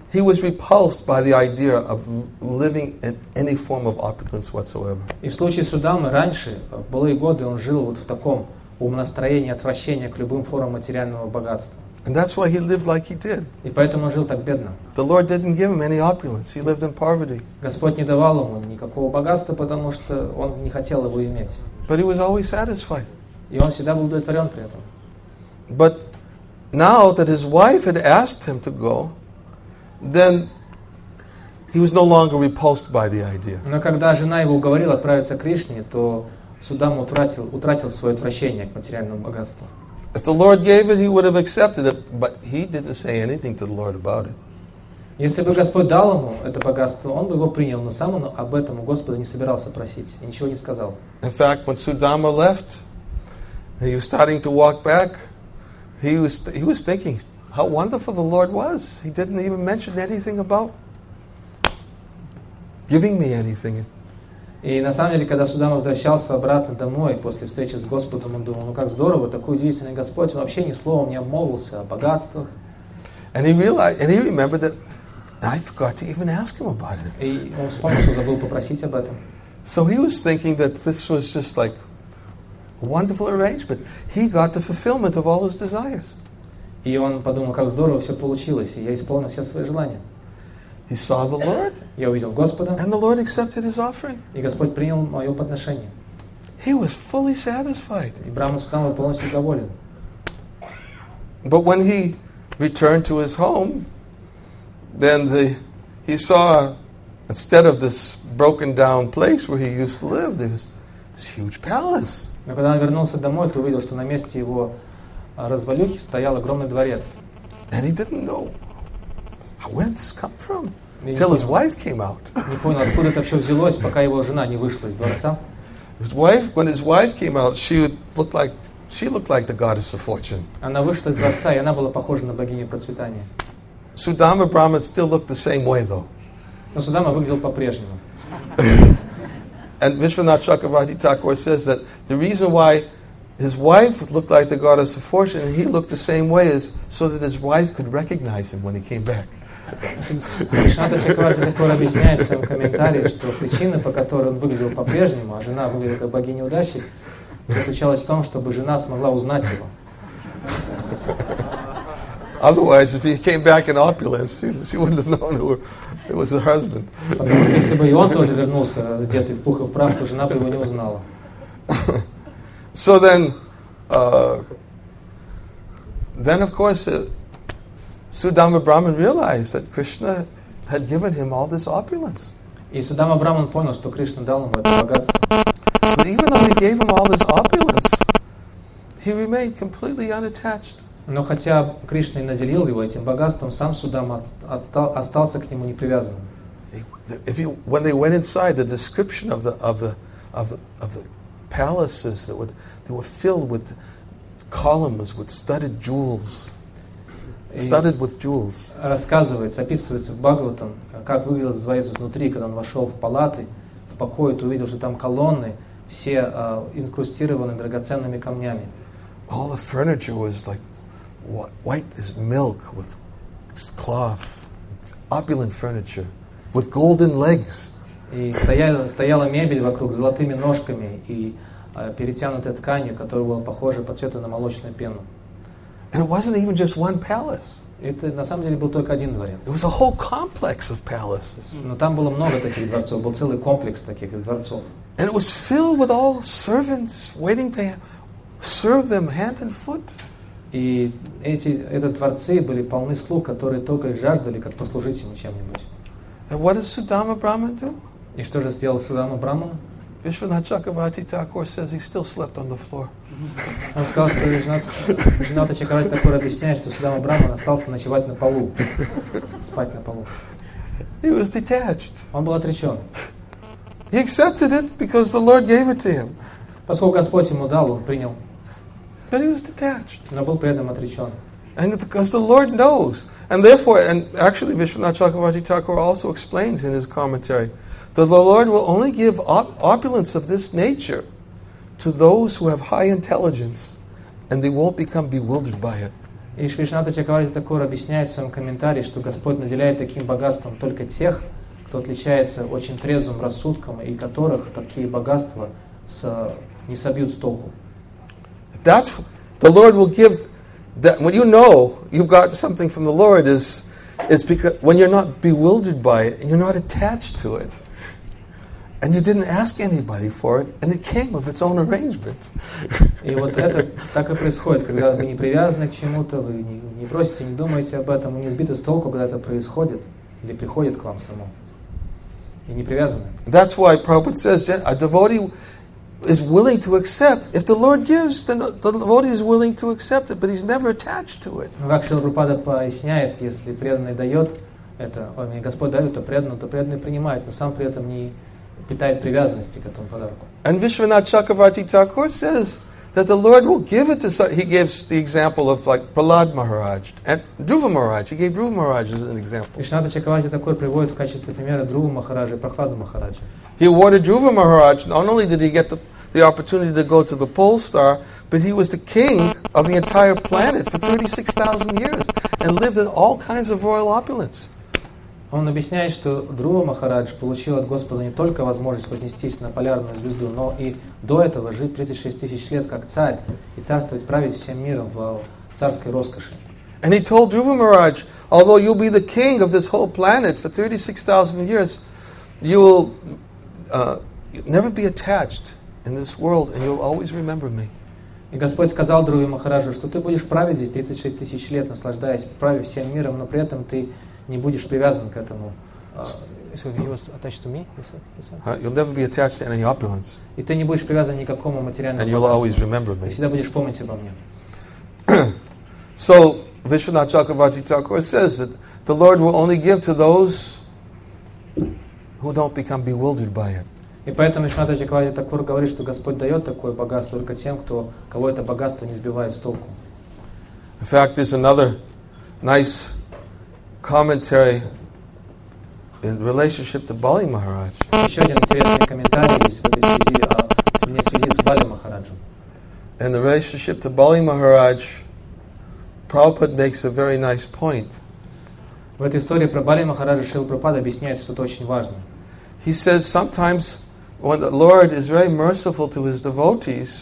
he was repulsed by the idea of living in any form of opulence whatsoever. И в случае Судамы раньше, в былые годы, он жил вот в таком умонастроении, отвращения к любым формам материального богатства. And that's why he lived like he did. И поэтому он жил так бедно. The Lord didn't give him any opulence. He lived in poverty. Господь не давал ему никакого богатства, потому что он не хотел его иметь. But he was always satisfied. И он всегда был удовлетворен при этом. But now that his wife had asked him to go, then he was no longer repulsed by the idea. Но когда жена его уговорила отправиться к Кришне, то Судама утратил свое отвращение к материальному богатству. If the Lord gave it, he would have accepted it, but he didn't say anything to the Lord about it. Если бы Господь дал ему это богатство, он бы его принял, но сам он об этом у Господа не собирался просить и ничего не сказал. In fact, when Sudama left, he was starting to walk back. He was thinking how wonderful the Lord was. He didn't even mention anything about giving me anything. И на самом деле, когда Судама возвращался обратно домой после встречи с Господом, он думал, ну как здорово, такой удивительный Господь, он вообще ни словом не обмолвился о богатствах. And he remembered that I forgot to even ask him about it. И он вспомнил, что забыл попросить об этом. So he was thinking that this was just like a wonderful arrangement. He got the fulfillment of all his desires. И он подумал, как здорово все получилось, и я исполнил все свои желания. He saw the Lord, Я увидел Господа, and the Lord accepted his offering. и Господь принял мое подношение. He was fully satisfied. И Брахма Судама был полностью доволен. But when he returned to his home, then he saw, instead of this broken down place where he used to live, there was this huge palace. Но когда он вернулся домой, то увидел, что на месте его развалюхи стоял огромный дворец. And he didn't know, where did this come from? И Till his wife came out. не понял, откуда это все взялось, пока его жена не вышла из дворца. When his wife came out, she looked like the goddess of fortune. Она вышла из дворца, и она была похожа на богиню процветания. Sudama Brahman still looked the same way, though. Но Судама выглядел по-прежнему. And Vishwanath Chakravarti Thakur says that the reason why his wife looked like the goddess of fortune and he looked the same way is so that his wife could recognize him when he came back. Вишната Чакраварти Тхакур объясняет в своем комментарии, что причина, по которой он выглядел по-прежнему, а жена выглядела как богиня удачи, заключалась в том, чтобы жена смогла узнать его. Otherwise, if he came back in opulence, she wouldn't have known it was her husband. Потому что если бы и он тоже вернулся, одетый в пух и в прах, то жена бы его не узнала. So then of course, Sudama Brahman realized that Krishna had given him all this opulence. И Судама Браман понял, что Кришна дал ему это богатство. But even though he gave him all this opulence, he remained completely unattached. Но хотя Кришна и наделил его этим богатством, сам Судама остался к нему непривязанным. When they went inside, the description of the palaces they were filled with columns with studded with jewels. Рассказывается, описывается в Бхагаватам, как выглядел дворец изнутри, когда он вошел в палаты, в покой, то увидел, что там колонны, все инкрустированы драгоценными камнями. All the furniture was like white as milk with cloth, opulent furniture, with golden legs. И стояла мебель вокруг с золотыми ножками и перетянутая тканью, которая была похожа по цвету на молочную пену. And it wasn't even just one palace. Это на самом деле был только один дворец. It was a whole complex of palaces. Но там было много таких дворцов, был целый комплекс таких дворцов. And it was filled with all servants waiting to serve them hand and foot. И эти дворцы были полны слуг, которые только их жаждали, как послужить ему чем-нибудь. And what did Sudama Brahman do? И что же сделал Судама Браман? Vishwanath Chakravarti Thakur says he still slept on the floor. Он сказал, что Вишваната Чакраварти Тхакур объясняет, что Судама Браман остался ночевать на полу, спать на полу. He was detached. Он был отречен. He accepted it because the Lord gave it to him. Поскольку Господь ему дал, он принял. But he was detached. Но был при этом отречен. And because the Lord knows. And therefore, and actually Vishwanath Chakravarti Thakur also explains in his commentary, that the Lord will only give opulence of this nature to those who have high intelligence, and they won't become bewildered by it. И Шри Вишванатха Чакраварти Такур объясняет в своем комментарии, что Господь наделяет таким богатством только тех, кто отличается очень трезвым рассудком, и которых такие богатства не собьют с толку. That's the Lord will give. That when you know you've got something from the Lord it's because when you're not bewildered by it and you're not attached to it, and you didn't ask anybody for it, and it came of its own arrangement. И вот это так и происходит, когда вы не привязаны к чему-то, вы не просите, не думаете об этом, вы не сбиты с толку, когда это происходит или приходит к вам самому. И не привязаны. That's why Prabhupada says a devotee is willing to accept. If the Lord gives, then the devotee is willing to accept it, but he's never attached to it. Как Шрила Прабхупада поясняет, если преданный дает это, Господь дает, то преданный принимает, но сам при этом не питает привязанности к этому подарку. And Vishwanath Chakravarti Thakur says that the Lord will give it to. He gives the example of like Prahlad Maharaj and Dhruva Maharaj. He gave Dhruva Maharaj as an example. Вишванатха Чакраварти Такур приводит в качестве примера Dhruva Махараджа и Прахладу Махараджа. He awarded Dhruva Maharaj, not only did he get the opportunity to go to the pole star, but he was the king of the entire planet for 36,000 years and lived in all kinds of royal opulence. Он объясняет, что Dhruva Махарадж получил от Господа не только возможность вознестись на полярную звезду, но и до этого жить 36 тысяч лет как царь и царствовать, править всем миром в царской роскоши. And he told Dhruva Maharaj, although you'll be the king of this whole planet for 36,000 years, you will never be attached in this world, and you'll always remember me. И Господь сказал Dhruva Махараджу, что ты будешь править здесь 36 тысяч лет, наслаждаясь, правив всем миром, но при этом ты не будешь привязан к этому. You'll never be attached to any opulence. И ты не будешь привязан ни к какому материальному And you'll always remember Ты me. всегда будешь помнить обо мне. So Vishwanath Chakravarti Thakur says that the Lord will only give to those who don't become bewildered by it. И поэтому Вишванатха Чакраварти Такур говорит, что Господь дает такое богатство только тем, кого это богатство не сбивает с толку. In fact, there's another nice commentary in relationship to Bali Maharaj. Еще один интересный комментарий есть в этой связи с Бали Махараджем. In the relationship to Bali Maharaj, Prabhupada makes a very nice point. В этой истории про Бали Махараджа Шрила Прабхупада объясняет что-то очень важное. He says sometimes when the Lord is very merciful to his devotees,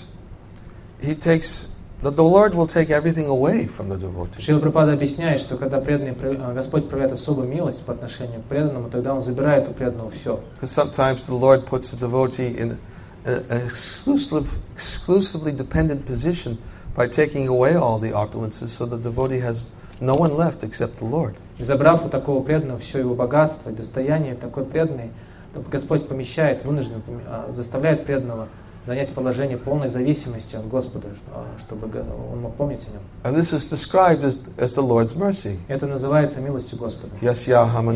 the Lord will take everything away from the devotees. Шрила Прабхупада объясняет, что когда Господь проявляет особую милость по отношению к преданному, тогда Он забирает у преданного все. Because sometimes the Lord puts the devotee in an exclusively dependent position by taking away all the opulences, so the devotee has no one left except the Lord. И забрав у такого преданного все его богатство и достояние, такой преданный, Господь вынужденно заставляет преданного занять положение полной зависимости от Господа, чтобы он мог помнить о нем. And this is described as the Lord's mercy. Это называется милостью Господа. Yasyaham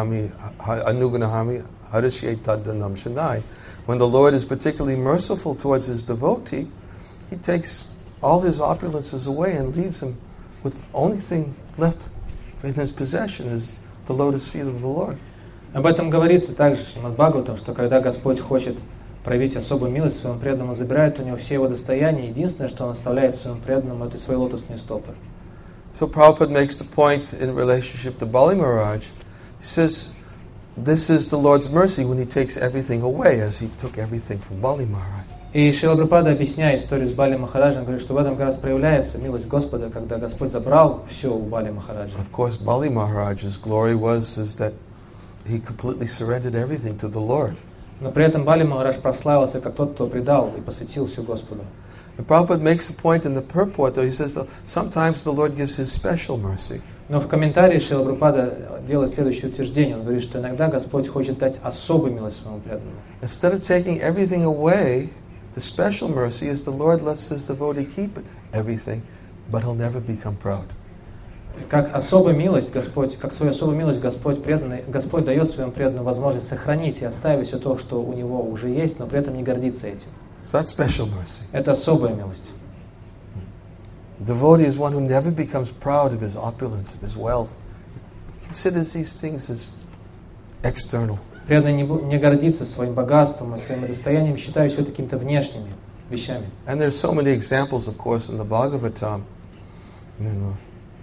anuganahami harishyetaddanam shanai. When the Lord is particularly merciful towards his devotee, he takes all his opulences away and leaves him with the only thing left in his possession is the lotus feet of the Lord. Об этом говорится также в Шримад Бхагаватам, что когда Господь хочет проявить особую милость своему преданному, забирает у него все его достояния, единственное, что он оставляет своему преданному, это свои лотосные стопы. So Prabhupada makes the point in relationship to Bali Maharaj. He says, this is the Lord's mercy when he takes everything away, as he took everything from Bali Maharaj. И Шрила Прабхупада, объясняя историю с Бали Махараджем, говорит, что в этом как раз проявляется милость Господа, когда Господь забрал все у Бали Махараджа. Of course, Bali Maharaj's glory was that he completely surrendered everything to the Lord. Но при этом Бали Махарадж прославился как тот, кто предал и посвятил все Господу. And Prabhupada makes a point in the purport, though, he says sometimes the Lord gives his special mercy. Но в комментарии Шрила Прабхупада делает следующее утверждение. Он говорит, что иногда Господь хочет дать особую милость своему преданному. Instead of taking everything away, the special mercy is the Lord lets his devotee keep everything, but he'll never become proud. Как особую милость Господь, как свою особую милость Господь дает своему преданному возможность сохранить и оставить все то, что у него уже есть, но при этом не гордиться этим. So that's special mercy. Это особая милость. Devotee is one who never becomes proud of his opulence, of his wealth. He considers these things as external. Преданный не гордится своим богатством и своим достоянием, считая все какими-то внешними вещами. And there's so many examples, of course, in the Bhagavatam.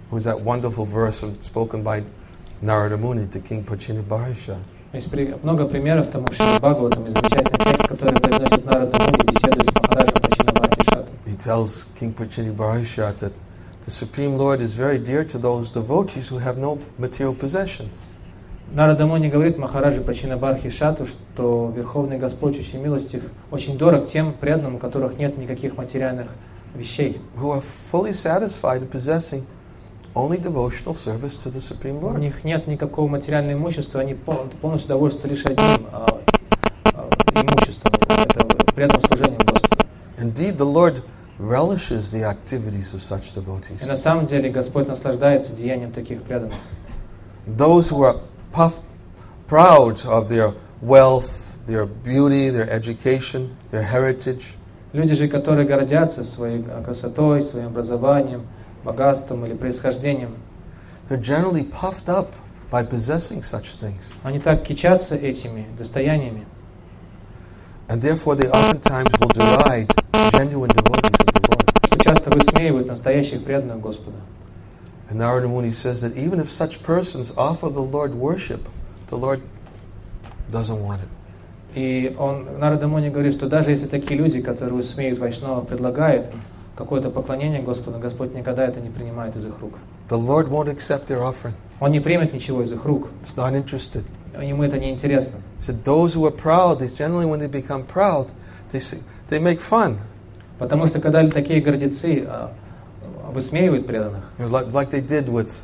was that wonderful verse spoken by Narada Muni to King Prachinabarhisha. Есть много примеров тому, что в Бхагаватам замечательный текст, который произносит Нарада Муни, беседуя с Махараджем Прачинабархишатой. He tells King Prachinabarhisha that the Supreme Lord is very dear to those devotees who have no material possessions. Нарада Муни говорит Махараджу Прачинабархишату, что Верховный Господь очень милостив, очень дорог тем преданным, у которых нет никаких материальных вещей. Who are fully satisfied in possessing only devotional service to the Supreme У Lord. них нет никакого материального имущества, они полностью довольствуются лишь одним имуществом, это преданным служением Господу. Indeed, the Lord relishes the activities of such devotees. И на самом деле Господь наслаждается деянием таких преданных. Those who are puffed, proud of their wealth, their beauty, their education, their heritage, Люди же, которые гордятся своей красотой, своим образованием, богатством или происхождением, they're generally puffed up by possessing such things. они так кичатся этими достояниями, And therefore they oftentimes will deride genuine devotees of the Lord. что часто высмеивают настоящих преданных Господа. And Narada Muni says that even if such persons offer the Lord worship, the Lord doesn't want it. И Нарада Муни говорит, что даже если такие люди, которые высмеивают Вайшнава, предлагают какое-то поклонение Господу, Господь никогда это не принимает из их рук. The Lord won't accept their offering. Он не примет ничего из их рук. He's not interested. Ему это не интересно. He said those who are proud, they generally when they become proud, they make fun. Потому что когда такие гордецы высмеивают преданных, Like they did with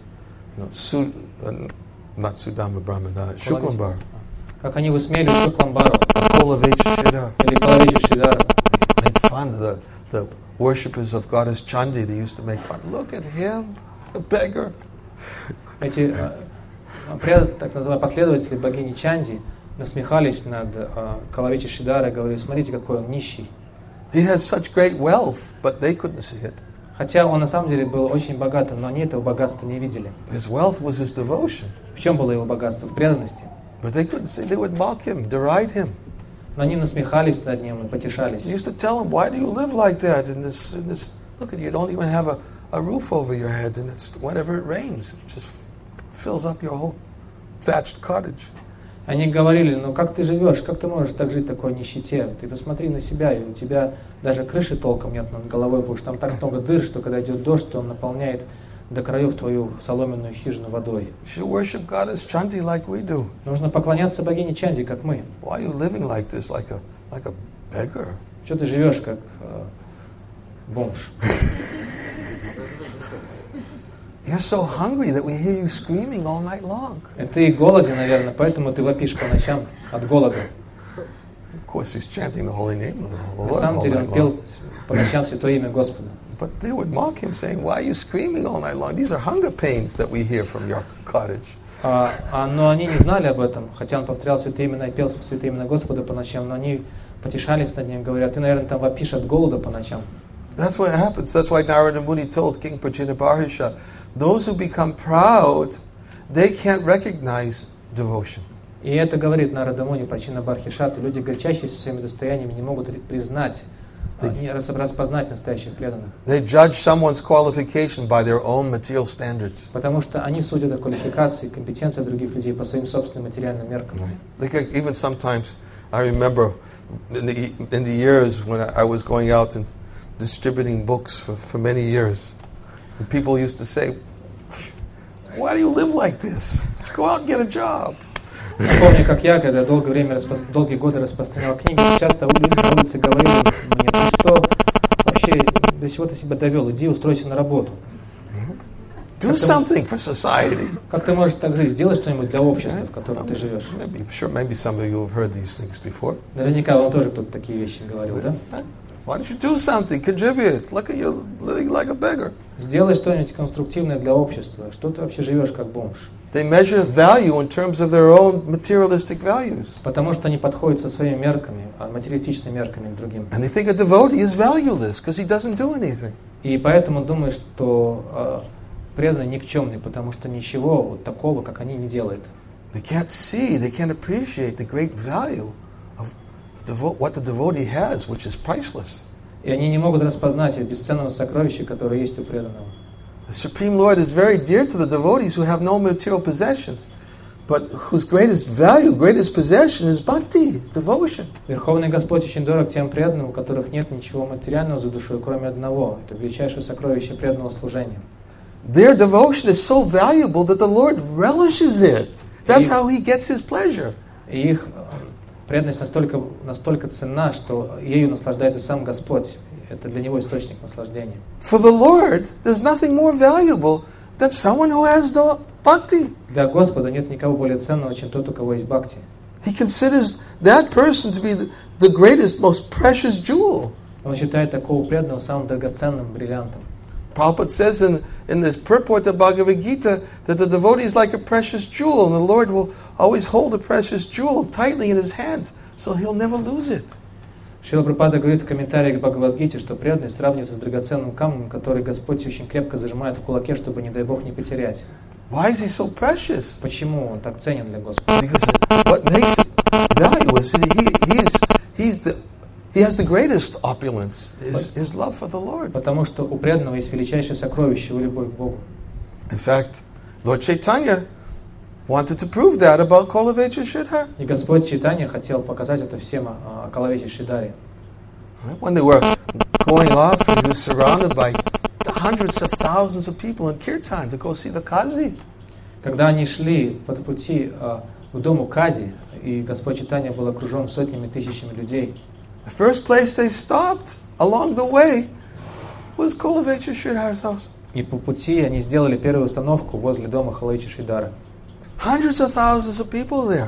not Sudama Brahman, Shuklambar. как они высмеивали Шукламбару или Калавечу Шидара. Made fun of the worshippers of goddess Chandi. They used to make fun. Look at him, a beggar. Эти так называемые последователи богини Чанди насмехались над Калавечи Шидарой, говорили, смотрите, какой он нищий. He had such great wealth, but they couldn't see it. Хотя он на самом деле был очень богатым, но они этого богатства не видели. His wealth was his devotion. В чем было его богатство? В преданности. But they couldn't see. They would mock him, deride him. Но они насмехались над ним и потешались. He used to tell him, "Why do you live like that? In this, look at you. You don't even have a roof over your head, and it's whenever it rains, it just fills up your whole thatched cottage." Они говорили, ну как ты живешь, как ты можешь так жить в такой нищете? Ты посмотри на себя, и у тебя даже крыши толком нет над головой, потому что там так много дыр, что когда идет дождь, то он наполняет до краев твою соломенную хижину водой. You should worship goddess Chanti like we do. Нужно поклоняться богине Чанди, как мы. Why are you living like this, like a beggar? Что ты живешь как бомж? You're so hungry that we hear you screaming all night long. Ты голоден, наверное, поэтому ты вопишь по ночам от голода. Of course, he's chanting the holy name of the На Lord самом all деле night он пел long. по ночам святое имя Господа. But they would mock him, saying, "Why are you screaming all night long? These are hunger pains that we hear from your cottage." Но они не знали об этом, хотя он повторял святое имя и пел святое имя Господа по ночам, но они потешались над ним, говорят, ты, наверное, там вопишь от голода по ночам. That's what happens. That's why Narada Muni told King Prachinabarhisha, those who become proud, they can't recognize devotion. И это говорит Нарада Муни, Прачинабархишату, люди, горчащиеся своими достояниями, не могут признать, не распознать настоящих преданных. They judge someone's qualification by their own material standards. Потому что они судят о квалификации, компетенции других людей по своим собственным материальным меркам. Like even sometimes, I remember in the years when I was going out and distributing books for many years, and people used to say, "Why do you live like this? Go out and get a job." Я помню, как я, когда долгие годы распространял книги, часто люди на улице говорили мне, ты что, вообще, до чего ты себя довел, иди устройся на работу. Do something for society. Как ты можешь так жить? Сделай что-нибудь для общества, в котором ты живешь. Maybe some of you have heard these things before. Наверняка вам тоже кто-то такие вещи говорил, да? Why don't you do something? Contribute. Look at you living like a beggar. Сделай что-нибудь конструктивное для общества. Что ты вообще живешь как бомж? They measure value in terms of their own materialistic values. Потому что они подходят со своими мерками, материалистичными мерками к другим. And they think a devotee is valueless because he doesn't do anything. И поэтому думают, что преданный никчемный, потому что ничего вот такого, как они, не делает. They can't see, they can't appreciate the great value of what the devotee has, which is priceless. И они не могут распознать бесценного сокровища, которое есть у преданного. The The Supreme Lord is very dear to the devotees who have no material possessions, but whose greatest value, greatest possession is bhakti, devotion. Верховный Господь очень дорог тем преданным, у которых нет ничего материального за душой, кроме одного. Это величайшее сокровище преданного служения. Their devotion is so valuable that the Lord relishes it. That's how He gets His pleasure. И их преданность настолько ценна, что ею наслаждается сам Господь. Это для Него источник наслаждения. For the Lord, there's nothing more valuable than someone who has no bhakti. Для Господа нет никого более ценного, чем тот, у кого есть бхакти. He considers that person to be the greatest, most precious jewel. Он считает такого преданного самым драгоценным бриллиантом. Prabhupada says in this purport of Bhagavad Gita that the devotee is like a precious jewel, and the Lord will always hold a precious jewel tightly in His hands, so He'll never lose it. Шрила Прабхупада говорит в комментарии к Бхагавад-гите, что преданный сравнивается с драгоценным камнем, который Господь очень крепко зажимает в кулаке, чтобы, не дай Бог, не потерять. Why is He so precious? Почему он так ценен для Господа? Because what makes it valuable is He has the greatest opulence, his love for the Lord. Потому что у преданного есть величайшее сокровище, его любовь к Богу. In fact, Lord Chaitanya wanted to prove that about Kolavecha Sridhar. И Господь Чайтанья хотел показать это всем о Калавече Шридаре. When they were going off, he was surrounded by hundreds of thousands of people in Kirtan to go see the Kazi. Когда они шли по пути к дому Кази, и Господь Чайтанья был окружен сотнями тысячами людей, The first place they stopped along the way was Kolavecha Sridhar's house. и по пути они сделали первую остановку возле дома Калавечи Шридара. Hundreds of thousands of people there.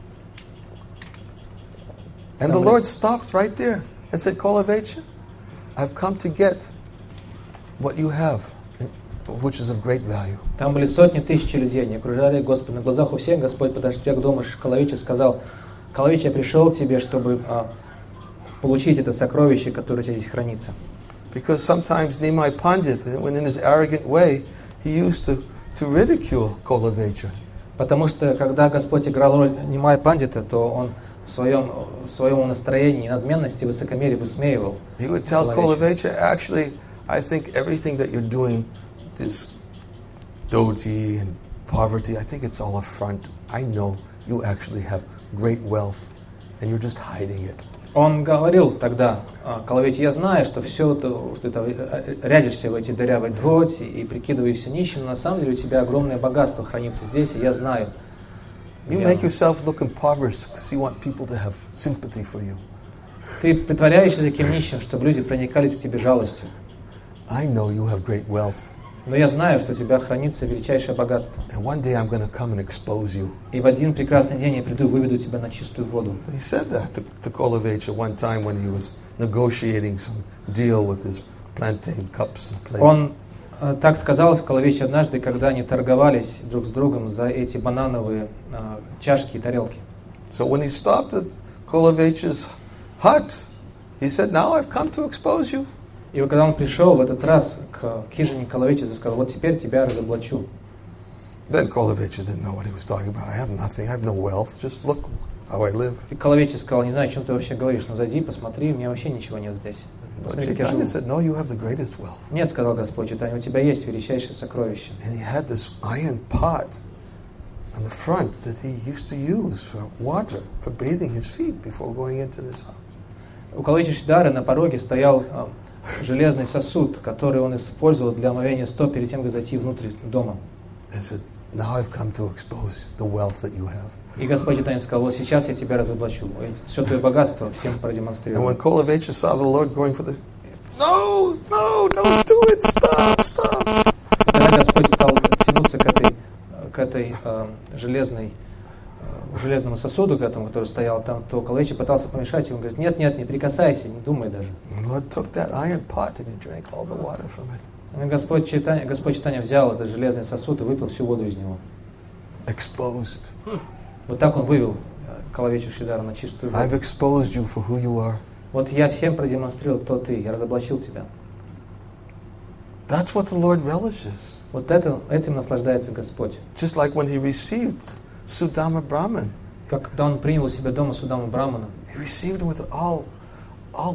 And the Lord stopped right there and said, Kolavecha, I've come to get what you have, which is of great value. Там были сотни тысяч людей, они окружали Господа. На глазах у всех Господь, подошедя к дому Калавечи, сказал: Калавечи, я пришел к тебе, чтобы получить это сокровище, которое здесь хранится. Because sometimes Nimai Pandit, when in his arrogant way, he used to ridicule Kolavecha. Потому что, когда Господь играл роль Нимай Пандита, то он в своем настроении и надменности, высокомерии высмеивал. He would tell Kolavecha, actually, I think everything that you're doing, this dhoti and poverty, I think it's all a front. I know you actually have great wealth, and you're just hiding it. Он говорил тогда Калавече: я знаю, что все это рядишься в эти дырявой дроти и прикидываешься нищим, но на самом деле у тебя огромное богатство хранится здесь, и я знаю. You make yourself look impoverished because you want people to have sympathy for you. Ты притворяешься таким нищим, чтобы люди проникались к тебе жалостью. I know you have great wealth. Но я знаю, что у тебя хранится величайшее богатство. And one day I'm going to come and expose you. И в один прекрасный день я приду и выведу тебя на чистую воду. He said that to Kolavecha one time when he was negotiating some deal with his plantain cups and plates. Он так сказал Калавече однажды, когда они торговались друг с другом за эти банановые чашки и тарелки. So when he stopped at Kolavecha's hut, he said, "Now I've come to expose you." И когда он пришел в этот раз к хижине Калавече, он сказал: вот теперь тебя разоблачу. Then Kolavecha didn't know what he was talking about. I have nothing. I have no wealth. Just look how I live. И Калавече сказал: не знаю, о чем ты вообще говоришь, но зайди, посмотри, у меня вообще ничего нет здесь. But Chaitanya said, "No, you have the greatest wealth." Нет, сказал Господь Чайтанья, у тебя есть величайшее сокровище. And he had this iron pot on the front that he used to use for water, for bathing his feet before going into this house. У Калавечи Шридара на пороге стоял железный сосуд, который он использовал для омовения стоп перед тем, как зайти внутрь дома. And said, "Now I've come to expose the wealth that you have." И Господь Чайтанья сказал: вот сейчас я тебя разоблачу, все твое богатство всем And продемонстрирую. when Kolavecha saw the Lord going for the, no, don't do it, stop. И когда Господь стал тянуться к этой железному сосуду, к этому, который стоял там, то Калавече пытался помешать, и он говорит: нет, не прикасайся, не думай даже. And the Lord took that iron pot and he drank all the water from it. И Господь Чайтанья взял этот железный сосуд и выпил всю воду из него. Exposed. Вот так он вывел Калавечу Шридара на чистую воду. I've exposed you for who you are. Вот я всем продемонстрировал, кто ты, я разоблачил тебя. That's what the Lord relishes. Вот этим наслаждается Господь. Just like when he received Sudama Brahman. Как когда он принял у себя дома Судаму Брамана, He received him with all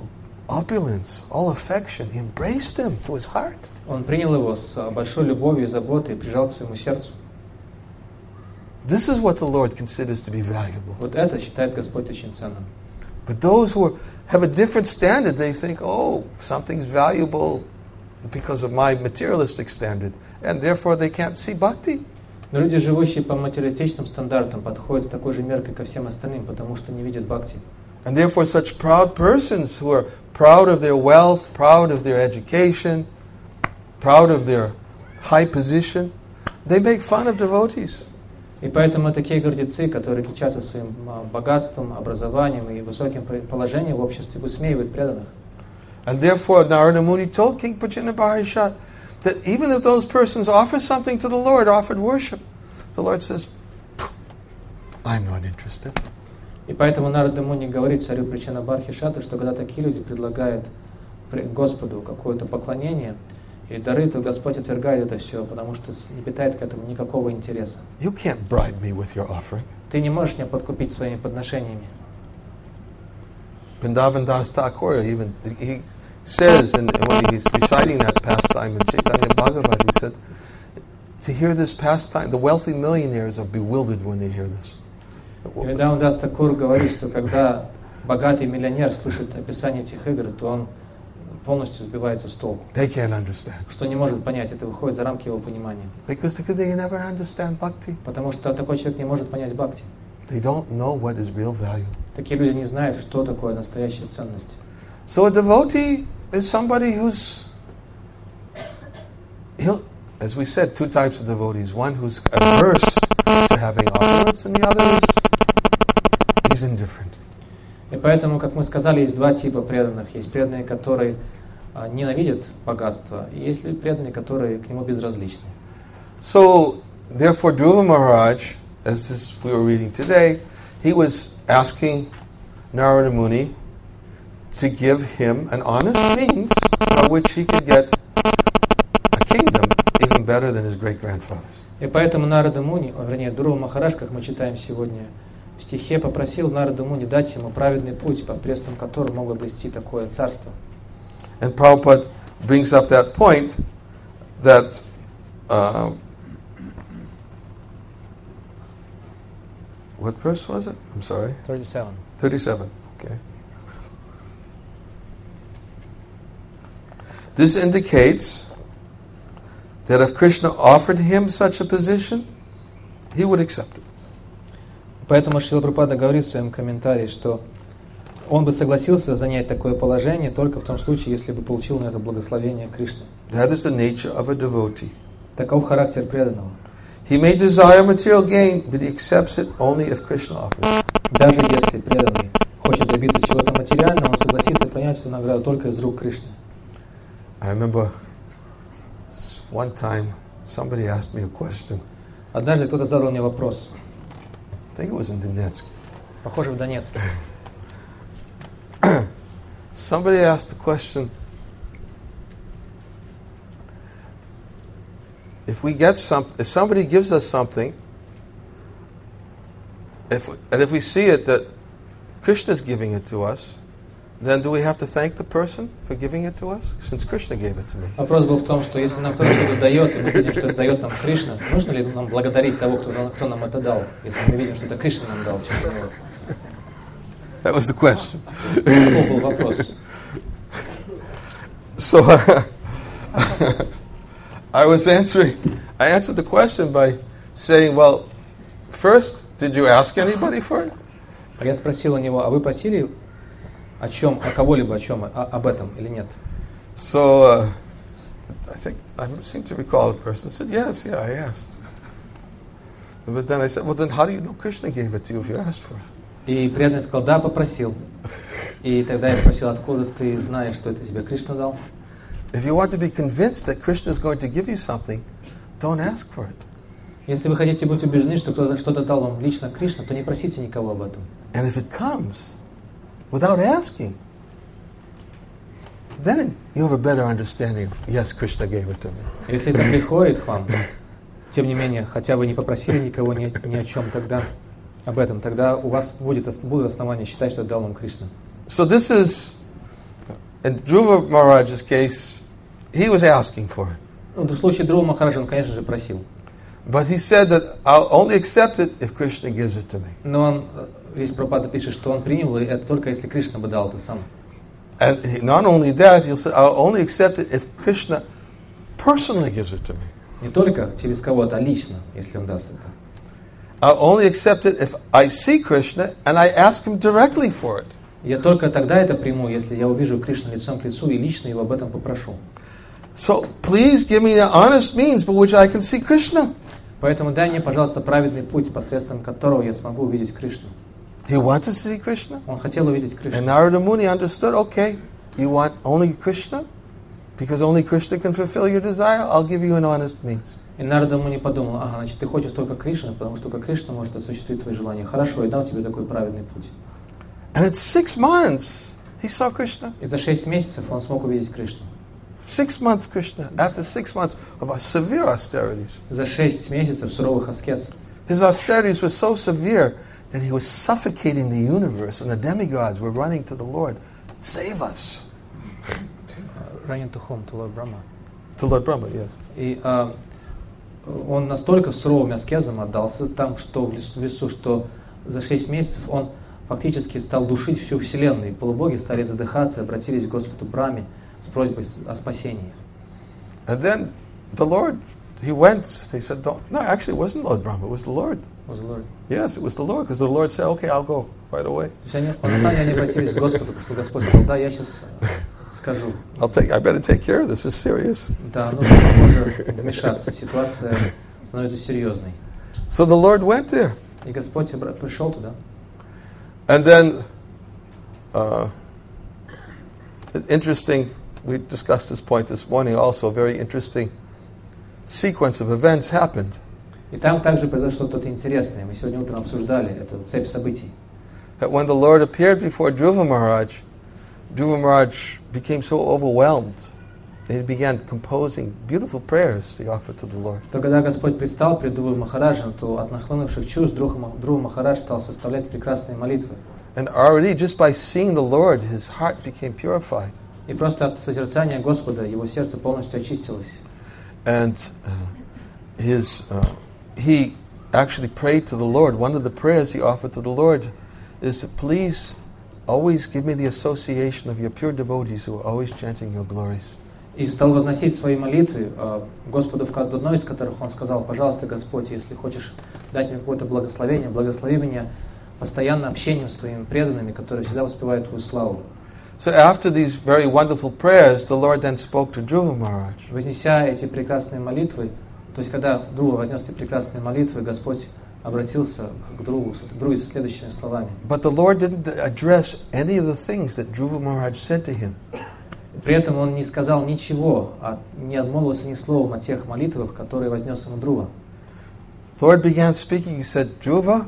opulence, all affection. He embraced him to his heart. Он принял его с большой любовью и заботой и прижал к своему сердцу. This is what the Lord considers to be valuable. Вот это считает Господь очень ценным. But those who have a different standard, they think, oh, something's valuable because of my materialistic standard, and therefore they can't see bhakti. Но люди, живущие по материалистическим стандартам, подходят с такой же меркой ко всем остальным, потому что не видят бхакти. And therefore such proud persons who are proud of their wealth, proud of their education, proud of their high position, they make fun of devotees. И поэтому такие гордецы, которые кичатся своим богатством, образованием и высоким положением в обществе, высмеивают преданных. And therefore Narada Muni told King Prajna Baharishat that even if those persons offer something to the Lord, offered worship, the Lord says, I'm not interested. И поэтому Нарада Муни говорит царю Причина Бархишату, что когда такие люди предлагают Господу какое-то поклонение или дары, то Господь отвергает это все, потому что не питает к этому никакого интереса. You can't bribe me with your offering. Ты не можешь меня подкупить своими подношениями. Vrindavan Das Thakur, even he says, and when he's reciting that pastime in Chaitanya Bhagavat, he said, to hear this pastime, the wealthy millionaires are bewildered when they hear this. Вриндаван Дас Такур говорит, что когда богатый миллионер слышит описание этих игр, то он полностью сбивается с толку. They can't understand. Что не может понять, это выходит за рамки его понимания. Because they never understand bhakti. Потому что такой человек не может понять бхакти. They don't know what is real value. Такие люди не знают, что такое настоящая ценность. So a devotee is somebody who's, as we said, two types of devotees. One who's averse to having opulence, and the other is he's indifferent. И поэтому, как мы сказали, есть два типа преданных. Есть преданные, которые ненавидят богатство, и есть преданные, которые к нему безразличны. So, therefore, Dhruva Maharaj, as we were reading today, he was asking Narada Muni to give him an honest means by which he could get a kingdom even better than his great-grandfather's. И поэтому Нарада Муни, вернее, Dhruva Махарадж, как мы читаем сегодня в стихе, попросил Нарада Муни дать ему праведный путь, посредством которого мог обрести такое царство. And Prabhupada brings up that point that what verse was it? I'm sorry. 37. 37, okay. This indicates that if Krishna offered him such a position, he would accept it. Поэтому Шрила Прабхупада говорит в своем комментарии, что он бы согласился занять такое положение только в том случае, если бы получил на это благословение Кришны. That is the nature of a devotee. Таков характер преданного. He may desire material gain, but he accepts it only if Krishna offers it. Даже если преданный хочет добиться чего-то материального, он согласится принять эту награду только из рук Кришны. I remember one time somebody asked me a question. Однажды кто-то задал мне вопрос. I think it was in Donetsk. Похоже, в Донецке. Somebody asked the question, if somebody gives us something, if we see it that Krishna is giving it to us, then do we have to thank the person for giving it to us, since Krishna gave it to me? Вопрос был в том, что если нам кто-то что-то дает, и мы видим, что это дает нам Кришна, нужно ли нам благодарить того, кто нам это дал, если мы видим, что это Кришна нам дал? That was the question. Таков был вопрос. So I answered the question by saying, well, first, did you ask anybody for it? А я спросил у него, а вы просили о кого-либо об этом или нет? So I seem to recall the person said, yes, I asked. But then I said, well, then how do you know Krishna gave it to you if you asked for it? И преданный сказал, да, попросил. И тогда я спросил, откуда ты знаешь, что это тебе Кришна дал? If you want to be convinced that Krishna is going to give you something, don't ask for it. Если вы хотите быть убеждены, что кто-то что-то дал вам лично Кришна, то не просите никого об этом. And if it comes without asking, then you have a better understanding of, yes, Krishna gave it to me. Если это приходит к вам, тем не менее, хотя вы не попросили никого ни о чем об этом, тогда у вас будут основания считать, что дал вам Кришна. So this is In Dhruva Maharaj's case, he was asking for it. Ну, в случае Друва Махараджа он, конечно же, просил. But he said that I'll only accept it if Krishna gives it to me. Но он, весь Прабхупада пишет, что он принял это только если Кришна бы дал это сам. And not only that, he'll say, I'll only accept it if Krishna personally gives it to me. Не только через кого-то, а лично, если он даст это. I'll only accept it if I see Krishna and I ask him directly for it. Я только тогда это приму, если я увижу Кришну лицом к лицу и лично его об этом попрошу. So please give me the honest means by which I can see Krishna. Поэтому дай мне, пожалуйста, праведный путь, посредством которого я смогу увидеть Кришну. He wanted to see Krishna. Он хотел увидеть Кришну. And Narada Muni understood, okay, you want only Krishna? Because only Krishna can fulfill your desire, I'll give you an honest means. И Нарада Муни подумал, ага, значит, ты хочешь только Кришну, потому что только Кришна может осуществить твои желания. Хорошо, я дам тебе такой праведный путь. And in 6 months, he saw Krishna. И за 6 месяцев он смог увидеть Кришну. 6 months, Krishna. After 6 months of severe austerities. За 6 месяцев суровых аскез. His austerities were so severe that he was suffocating the universe, and the demigods were running to the Lord. Save us. Running to whom? To Lord Brahma. To Lord Brahma, yes. И он настолько суровым аскезам отдался там, что в лесу, что за 6 месяцев он фактически стал душить всю Вселенную. И полубоги стали задыхаться, обратились к Господу Брахме с просьбой о спасении. And then the Lord, he went, he said, no, actually it wasn't Lord Brahma, it was the Lord. Was the Lord. Yes, it was the Lord, because the Lord said, okay, I'll go right away. То есть на самом деле они обратились к Господу, потому что Господь сказал, да, я сейчас скажу. I better take care of this, it's serious. Да, нужно тоже вмешаться, ситуация становится серьезной. So the Lord went there. И Господь пришел туда. And then, it's interesting, we discussed this point this morning also, a very interesting sequence of events happened. И там также произошло что-то интересное. Мы сегодня утром обсуждали эту цепь событий. That when the Lord appeared before Dhruva Maharaj became so overwhelmed that he began composing beautiful prayers he offered to the Lord. То когда Господь предстал пред Dhruva Махараджем, то от нахлынувших чувств Dhruva Махарадж стал составлять прекрасные молитвы. And already just by seeing the Lord, his heart became purified. И просто от созерцания Господа его сердце полностью очистилось. And he actually prayed to the Lord. One of the prayers he offered to the Lord is, please always give me the association of your pure devotees who are always chanting your glories. И стал возносить свои молитвы Господу, в одной из которых он сказал, пожалуйста, Господь, если хочешь дать мне какое-то благословение, благослови меня постоянно общением с твоими преданными, которые всегда воспевают твою славу. So after these very wonderful prayers, the Lord then spoke to Dhruva Maharaj. Вознеся эти прекрасные молитвы, то есть когда Dhruva вознес эти прекрасные молитвы, Господь обратился к Dhruva со следующими словами. But the Lord didn't address any of the things that Dhruva Maharaj said to him. При этом он не сказал ничего, не отмолвился ни словом о тех молитвах, которые вознес ему Dhruva. The Lord began speaking. He said, Dhruva,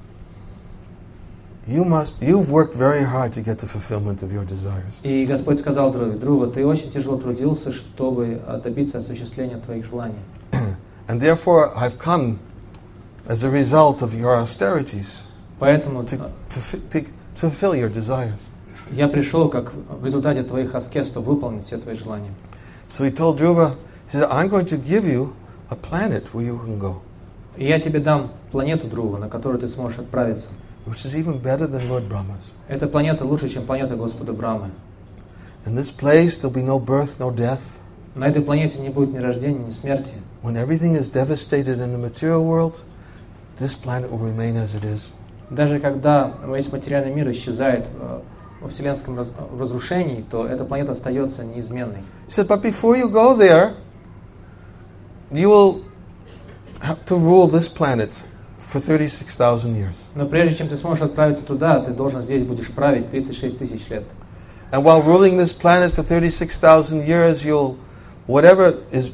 you've worked very hard to get the fulfillment of your desires. И Господь сказал Dhruva, Dhruva, ты очень тяжело трудился, чтобы добиться осуществления твоих желаний. And therefore I've come as a result of your austerities Поэтому to fulfill your desires. Я пришел как в результате твоих аскез, чтобы выполнить все твои желания. So he told Dhruva, he said, I'm going to give you a planet where you can go. И я тебе дам планету Dhruva, на которую ты сможешь отправиться. Which is even better than Lord Brahma's. Эта планета лучше, чем планета Господа Брамы. In this place there'll be no birth, no death. На этой планете не будет ни рождения, ни смерти. When everything is devastated in the material world, this planet will remain as it is. Даже когда весь материальный мир исчезает во вселенском разрушении, то эта планета остается неизменной. He said, but before you go there, you will have to rule this planet for 36,000 years. Но прежде чем ты сможешь отправиться туда, ты должен здесь будешь править 36 тысяч лет. And while ruling this planet for 36,000 years, whatever is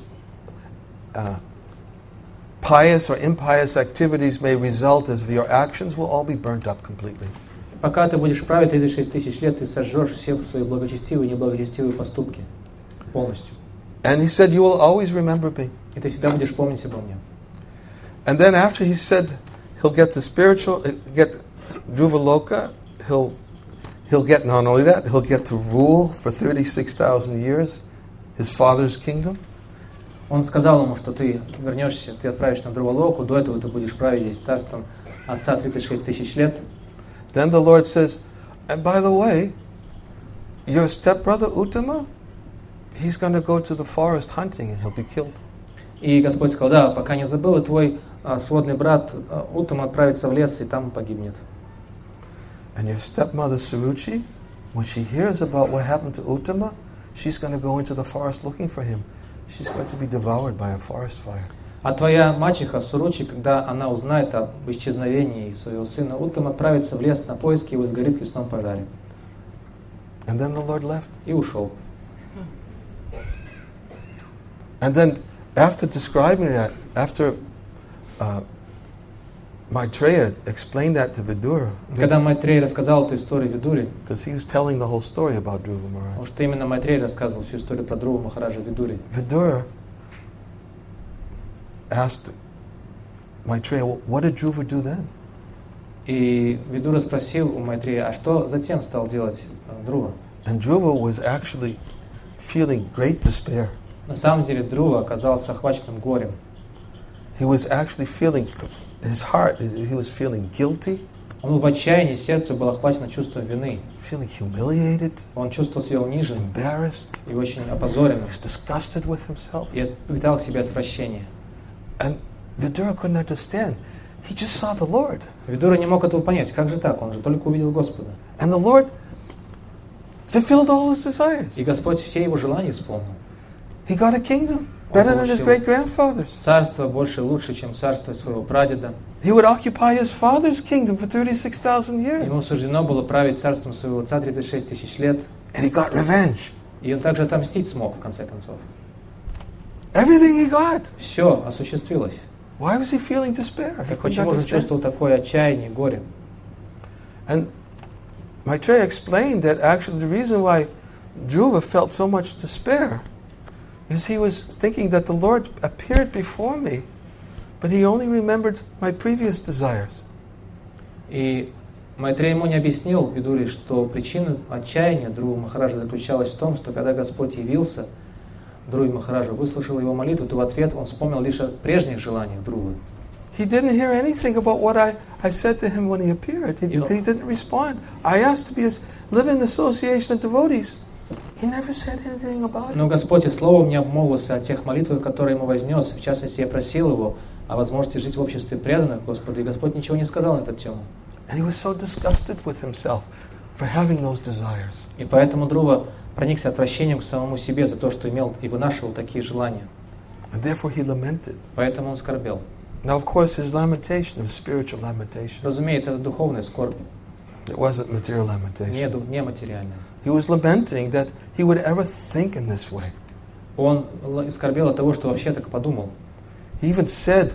pious or impious activities may result as your actions will all be burnt up completely. Пока ты будешь править 36 тысяч лет, ты сожжешь все свои благочестивые и неблагочестивые поступки полностью. And he said, you will always remember me. И ты всегда будешь помнить обо мне. And then after he said, he'll get the spiritual, get Dhruva Loka, he'll get, not only that, he'll get to rule for 36,000 years his father's kingdom. Он сказал ему, что ты вернешься, ты отправишься на Друвалоку, до этого ты будешь править здесь царством отца 36 тысяч лет. Then the Lord says, and by the way, your stepbrother Uttama, he's going to go to the forest hunting and he'll be killed. И Господь сказал, да, пока не забыл, и твой сводный брат Уттама отправится в лес и там погибнет. And your stepmother Suruchi, when she hears about what happened to Uttama, she's going to go into the forest looking for him. She's going to be devoured by a forest fire. А твоя мачеха Суручи, когда она узнает об исчезновении своего сына Уттама, отправится в лес на поиски его и сгорит в лесном пожаре. And then the Lord left. И ушел. And then after describing that, after Maitreya explained that to Vidura, Когда Майтрей рассказал эту историю Видуре, because he was telling the whole story about Dhruva Maharaj, потому что именно Майтрей рассказывал всю историю про Друва Махараджа Видуре. Vidura asked Maitreya, what did Dhruva do then? И Видура спросил у Майтрея, а что затем стал делать Друва? And Dhruva was actually feeling great despair. На самом деле Друва оказался охваченным горем. He was actually feeling, his heart, he was feeling guilty, Он в отчаянии, сердце было охвачено чувством вины. feeling humiliated, Он чувствовал себя униженным embarrassed, и очень опозоренным. he was disgusted with himself. И питал к себе отвращение. And Vidura couldn't understand. He just saw the Lord. Видура не мог этого понять. Как же так? Он же только увидел Господа. And the Lord fulfilled all his desires. И Господь все его желания исполнил. He got a kingdom better than his great-grandfather's. Царство больше и лучше, чем царство своего прадеда. He would occupy his father's kingdom for 36,000 years. Ему суждено было править царством своего отца 36 тысяч лет. And he got revenge. И он также отомстить смог, в конце концов. Everything he got. Все осуществилось. Why was he feeling despair? He Так couldn't почему же understand. чувствовал такое отчаяние, горе? And Maitreya explained that actually the reason why Dhruva felt so much despair is he was thinking that the Lord appeared before me, but he only remembered my previous desires. И Майтрей ему не объяснил, Видуре, что причина отчаяния Друва Махараджа заключалась в том, что когда Господь явился Друве Махараджу, выслушал его молитву, то в ответ он вспомнил лишь о прежних желаниях Друвы. He didn't hear anything about what I said to him when he appeared. He didn't respond. I asked to live in the association of devotees. He never said anything about Но it. Господь и словом не обмолвился о тех молитвах, которые ему вознес. В частности, я просил его о возможности жить в обществе преданных Господу, и Господь ничего не сказал на эту тему. And he was so disgusted with himself for having those desires. И поэтому Друва проникся отвращением к самому себе за то, что имел и вынашивал такие желания. And therefore he lamented. Поэтому он скорбел. Now, of course, his lamentation was spiritual lamentation. Разумеется, это духовная скорбь, It wasn't material lamentation. не материальная. He was lamenting that he would ever think in this way. Он скорбел от того, что вообще так подумал. He even said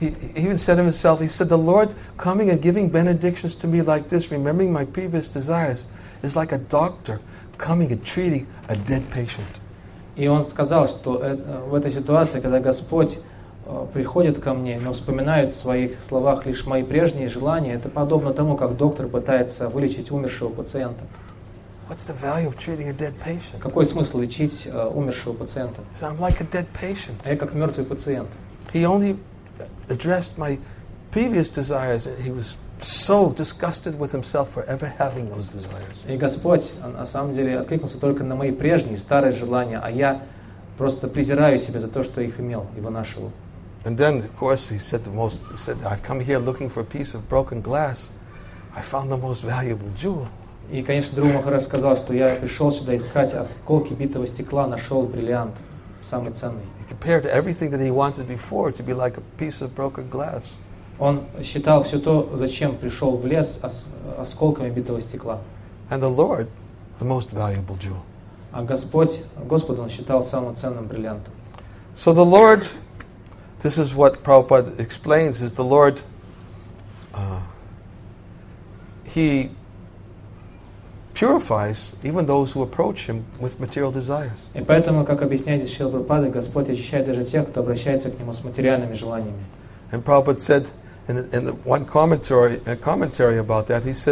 himself, he said, the Lord coming and giving benedictions to me like this, remembering my previous desires, is like a doctor coming and treating a dead patient. И он сказал, что в этой ситуации, когда Господь приходит ко мне, но вспоминает в своих словах лишь мои прежние желания, это подобно тому, как доктор пытается вылечить умершего пациента. What's the value of treating a dead patient? Какой смысл лечить умершего пациента? He said, I'm like a dead patient. А я как мертвый пациент. He only addressed my previous desires, and he was so disgusted with himself for ever having those desires. И Господь, на самом деле, откликнулся только на мои прежние, старые желания, а я просто презираю себя за то, что их имел и вынашивал. And then, of course, he said, I've come here looking for a piece of broken glass. I found the most valuable jewel. И, конечно, Друва Махарадж сказал, что я пришел сюда искать осколки битого стекла, нашел бриллиант, самый ценный. He compared everything that he wanted before to be like a piece of broken glass. Он считал все то, зачем пришел в лес, осколками битого стекла. And the Lord, the most valuable jewel. А Господа он считал самым ценным бриллиантом. So the Lord, this is what Prabhupada explains, is the Lord, He purifies even those who approach Him with material desires. И поэтому, как объясняет Шрила Прабхупада, Господь очищает даже тех, кто обращается к Нему с материальными желаниями. And Prabhupada said in one commentary about that, he says,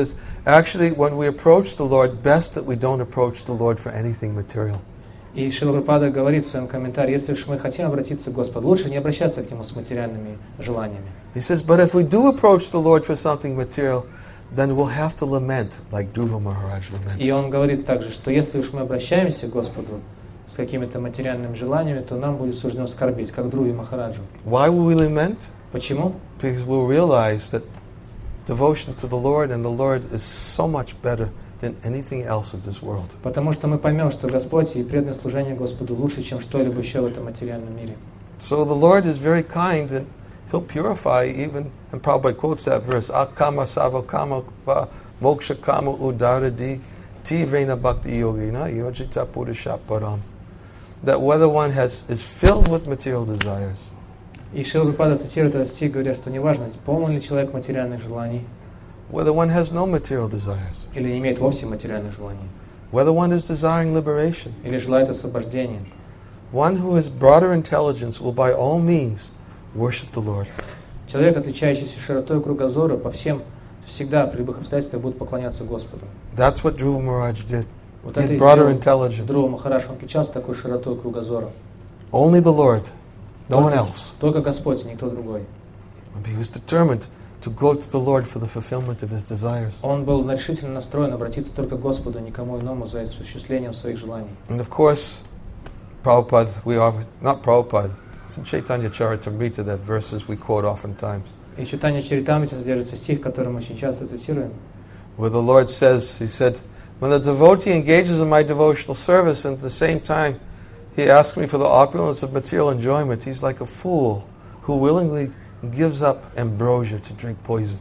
Actually, when we approach the Lord, best that we don't approach the Lord for anything material. И Шрила Прабхупада говорит в своем комментарии, если уж мы хотим обратиться к Господу, лучше не обращаться к Нему с материальными желаниями. He says, but if we do approach the Lord for something material, then we'll have to lament, like Dhruva Maharaj lamented. И он говорит также, что если уж мы обращаемся к Господу с какими-то материальными желаниями, то нам будет суждено скорбеть, как Dhruvi Махараджу. Why will we lament? Почему? Because we'll realize that devotion to the Lord and the Lord is so much better than anything else of this world. Потому что мы поймем, что Господь и преданное служение Господу лучше, чем что-либо еще в этом материальном мире. So the Lord is very kind and He'll purify even, and Prabhupada quotes that verse, Akama Savakama Moksha Kama Udaradi Tivrena Bhakti Yogina Yojita Purusha Param. That whether one is filled with material desires, И Шрила Прабхупада цитирует этот стих, говоря, что неважно, полон ли человек материальных желаний, whether one has no material desires, или не имеет вовсе материальных желаний, whether one is desiring liberation, или желает освобождения. one who has broader intelligence will by all means worship the Lord. Человек, отличающийся широтой кругозора, всегда при любых обстоятельствах будет поклоняться Господу. That's what Dhruva Maharaj did. Вот He это had и broader сделал intelligence. Dhruva Махарадж, он отличался такой широтой кругозора. Only the Lord, no one else. Только Господь, никто другой. And he was determined to go to the Lord for the fulfillment of his desires. Он был решительно настроен обратиться только к Господу, никому иному за осуществлением своих желаний. And of course, Prabhupada, not Prabhupada, it's in Chaitanya Charitamrita, that verses we quote oftentimes, И в Чайтанья Чаритамрите содержится стих, который мы очень часто цитируем, where the Lord says, he said, when the devotee engages in my devotional service and at the same time he asks me for the opulence of material enjoyment, he's like a fool who willingly gives up ambrosia to drink poison.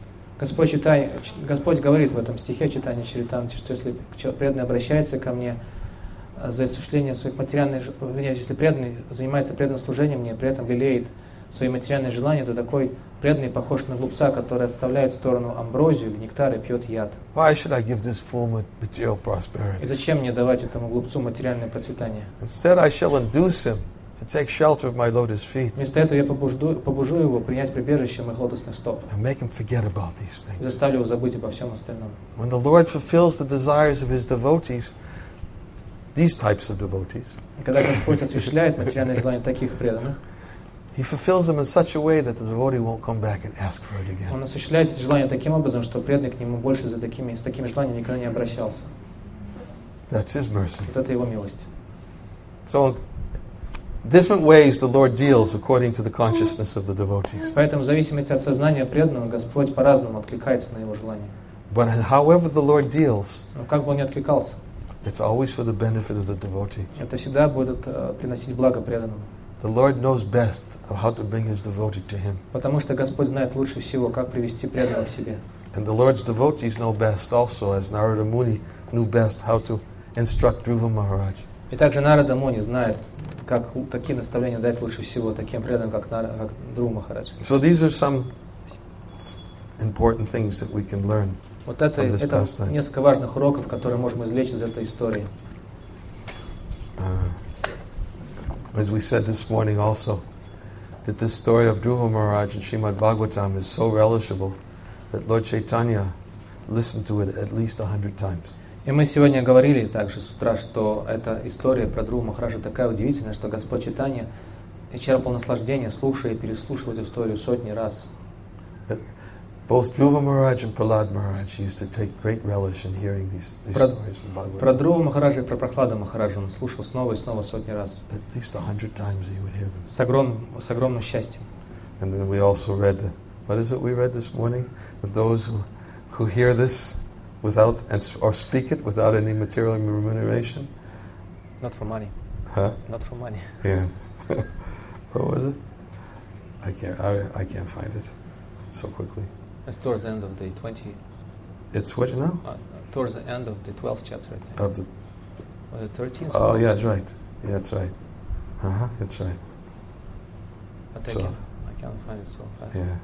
Господь говорит в этом стихе Чайтанья Чаритамрите, что если преданный обращается ко мне за осуществлением своих материальных желаний, если преданный занимается преданным служением мне, при этом лелеет свои материальные желания, то такой преданный похож на глупца, который отставляет в сторону амброзию, нектар и пьет яд. Why should I give this fool material И prosperity? зачем мне давать этому глупцу материальное процветание? Instead, I shall induce him to take shelter of my lotus feet Вместо этого я побужу его принять прибежище моих лотосных стоп. and make him forget about these И things. заставлю его забыть обо всем остальном. When the Lord fulfills the desires of his devotees, these types of devotees, И когда Господь осуществляет материальные желания таких преданных, he fulfills them in such a way that the devotee won't come back and ask for it again. Он осуществляет эти желания таким образом, что преданный к нему больше с такими желаниями никогда не обращался. That's his mercy. Вот это его милость. So, different ways the Lord deals according to the consciousness of the devotees. Поэтому в зависимости от сознания преданного Господь по-разному откликается на его желания. But however the Lord deals, Но как бы он ни откликался, it's always for the benefit of the devotee. это всегда будет приносить благо преданному. The Lord knows best of how to bring his devotee to him. Потому что Господь знает лучше всего, как привести преданного к себе. And the Lord's devotees know best also, as Narada Muni knew best how to instruct Dhruva Maharaj. И также Нарада Муни знает, какие наставления дать лучше всего таким преданным, как Dhruva Махарадж. So these are some important things that we can learn Вот это from this pastime. несколько важных уроков, которые можем извлечь из этой истории. As we said this morning also, that this story of Dhruva Maharaj and Srimad Bhagavatam is so relishable that Lord Chaitanya listened to it at least 100 times. И мы сегодня говорили также с утра, что эта история про Dhruva Махараджа такая удивительная, что Господь Чайтанья черпал наслаждение, слушая и переслушивая эту историю сотни раз. Both Dhruva Maharaj and Prahlad Maharaj used to take great relish in hearing these stories from Bhagavatam. Про Dhruva Махараджа и про Прохлада Махараджа он слушал снова и снова сотни раз. At least 100 times he would hear them. С огромным счастьем. And then we also read, what is it we read this morning? That those who hear this without, or speak it without any material remuneration. Not for money. Huh? Not for money. Yeah. What was it? I can't find it so quickly. It's towards the end of the 20. It's what now? Towards the end of the 12th chapter, I think. Of the. Or the 13th. Oh yeah, that's right. Yeah, that's right. That's right. But So- I can't find it so fast. Yeah.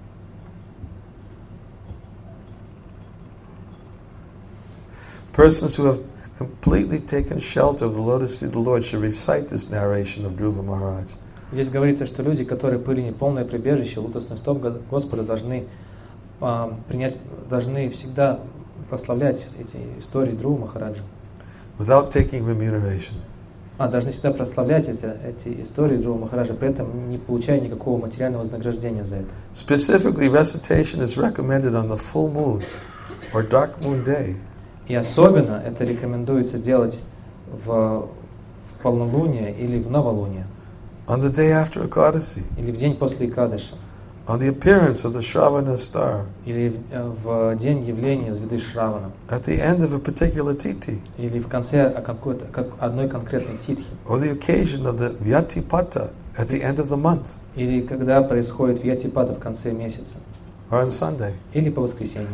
Persons who have completely taken shelter of the lotus feet of the Lord should recite this narration of Dhruva Maharaj. Здесь говорится, что люди, которые приняли полное прибежище лотосных стоп Господа, должны всегда прославлять эти истории Dhruva Махараджа. without taking remuneration. Должны всегда прославлять эти истории Dhruva Махараджа, при этом не получая никакого материального вознаграждения за это. Specifically, recitation is recommended on the full moon or dark moon day. И особенно это рекомендуется делать в полнолуние или в новолуние, On the day after Ekadasi, или в день после Экадаши, on the appearance of the Shravana star, или в день явления звезды Шравана, at the end of a particular tithi, или в конце одной конкретной титхи, or the occasion of the Vyatipata at the end of the month, или когда происходит Вьятипада в конце месяца, or on Sunday. или по воскресенью.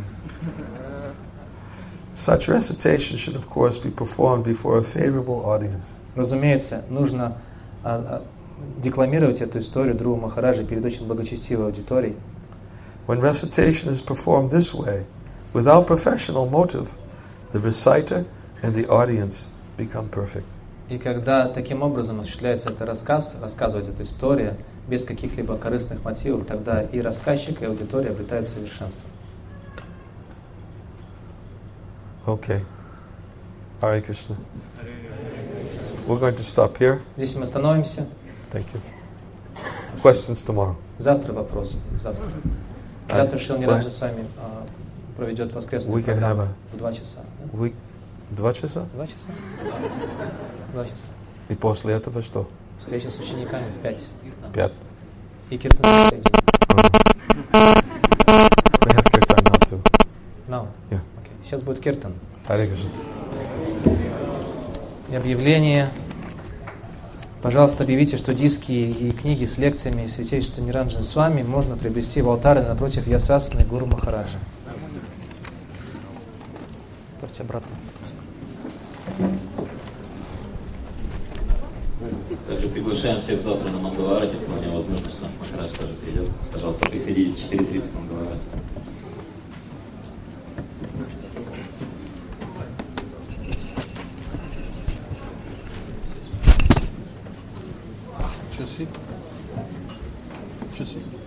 Such recitation should, of course, be performed before a favorable audience. Разумеется, нужно декламировать эту историю Dhruva Махараджа перед очень благочестивой аудиторией. When recitation is performed this way, without professional motive, the reciter and the audience become perfect. И когда таким образом осуществляется этот рассказывается эта история без каких-либо корыстных мотивов, тогда и рассказчик, и аудитория обретают совершенство. Okay. Hare Krishna. We're going to stop here. Здесь мы остановимся. Thank you. Questions tomorrow. Завтра вопрос. Завтра Шрила Нираджа с вами проведет воскресную программу в 2 часа. Да? 2 часа? 2 часа. 2 часа. И после этого что? Встреча с учениками в 5. 5. И киртан. We have kirtan now too. Now? Yeah. Okay. Сейчас будет киртан. Hare Krishna. И объявление. Пожалуйста, объявите, что диски и книги с лекциями святейшества Ниранджана с вами можно приобрести в алтаре напротив Ясасаны Гуру Махараджа. Пойдите обратно. Также приглашаем всех завтра на Мангаларате, вполне возможно, что Махарадж тоже придет. Пожалуйста, приходите в 4:30 на Мангаларате. Часы.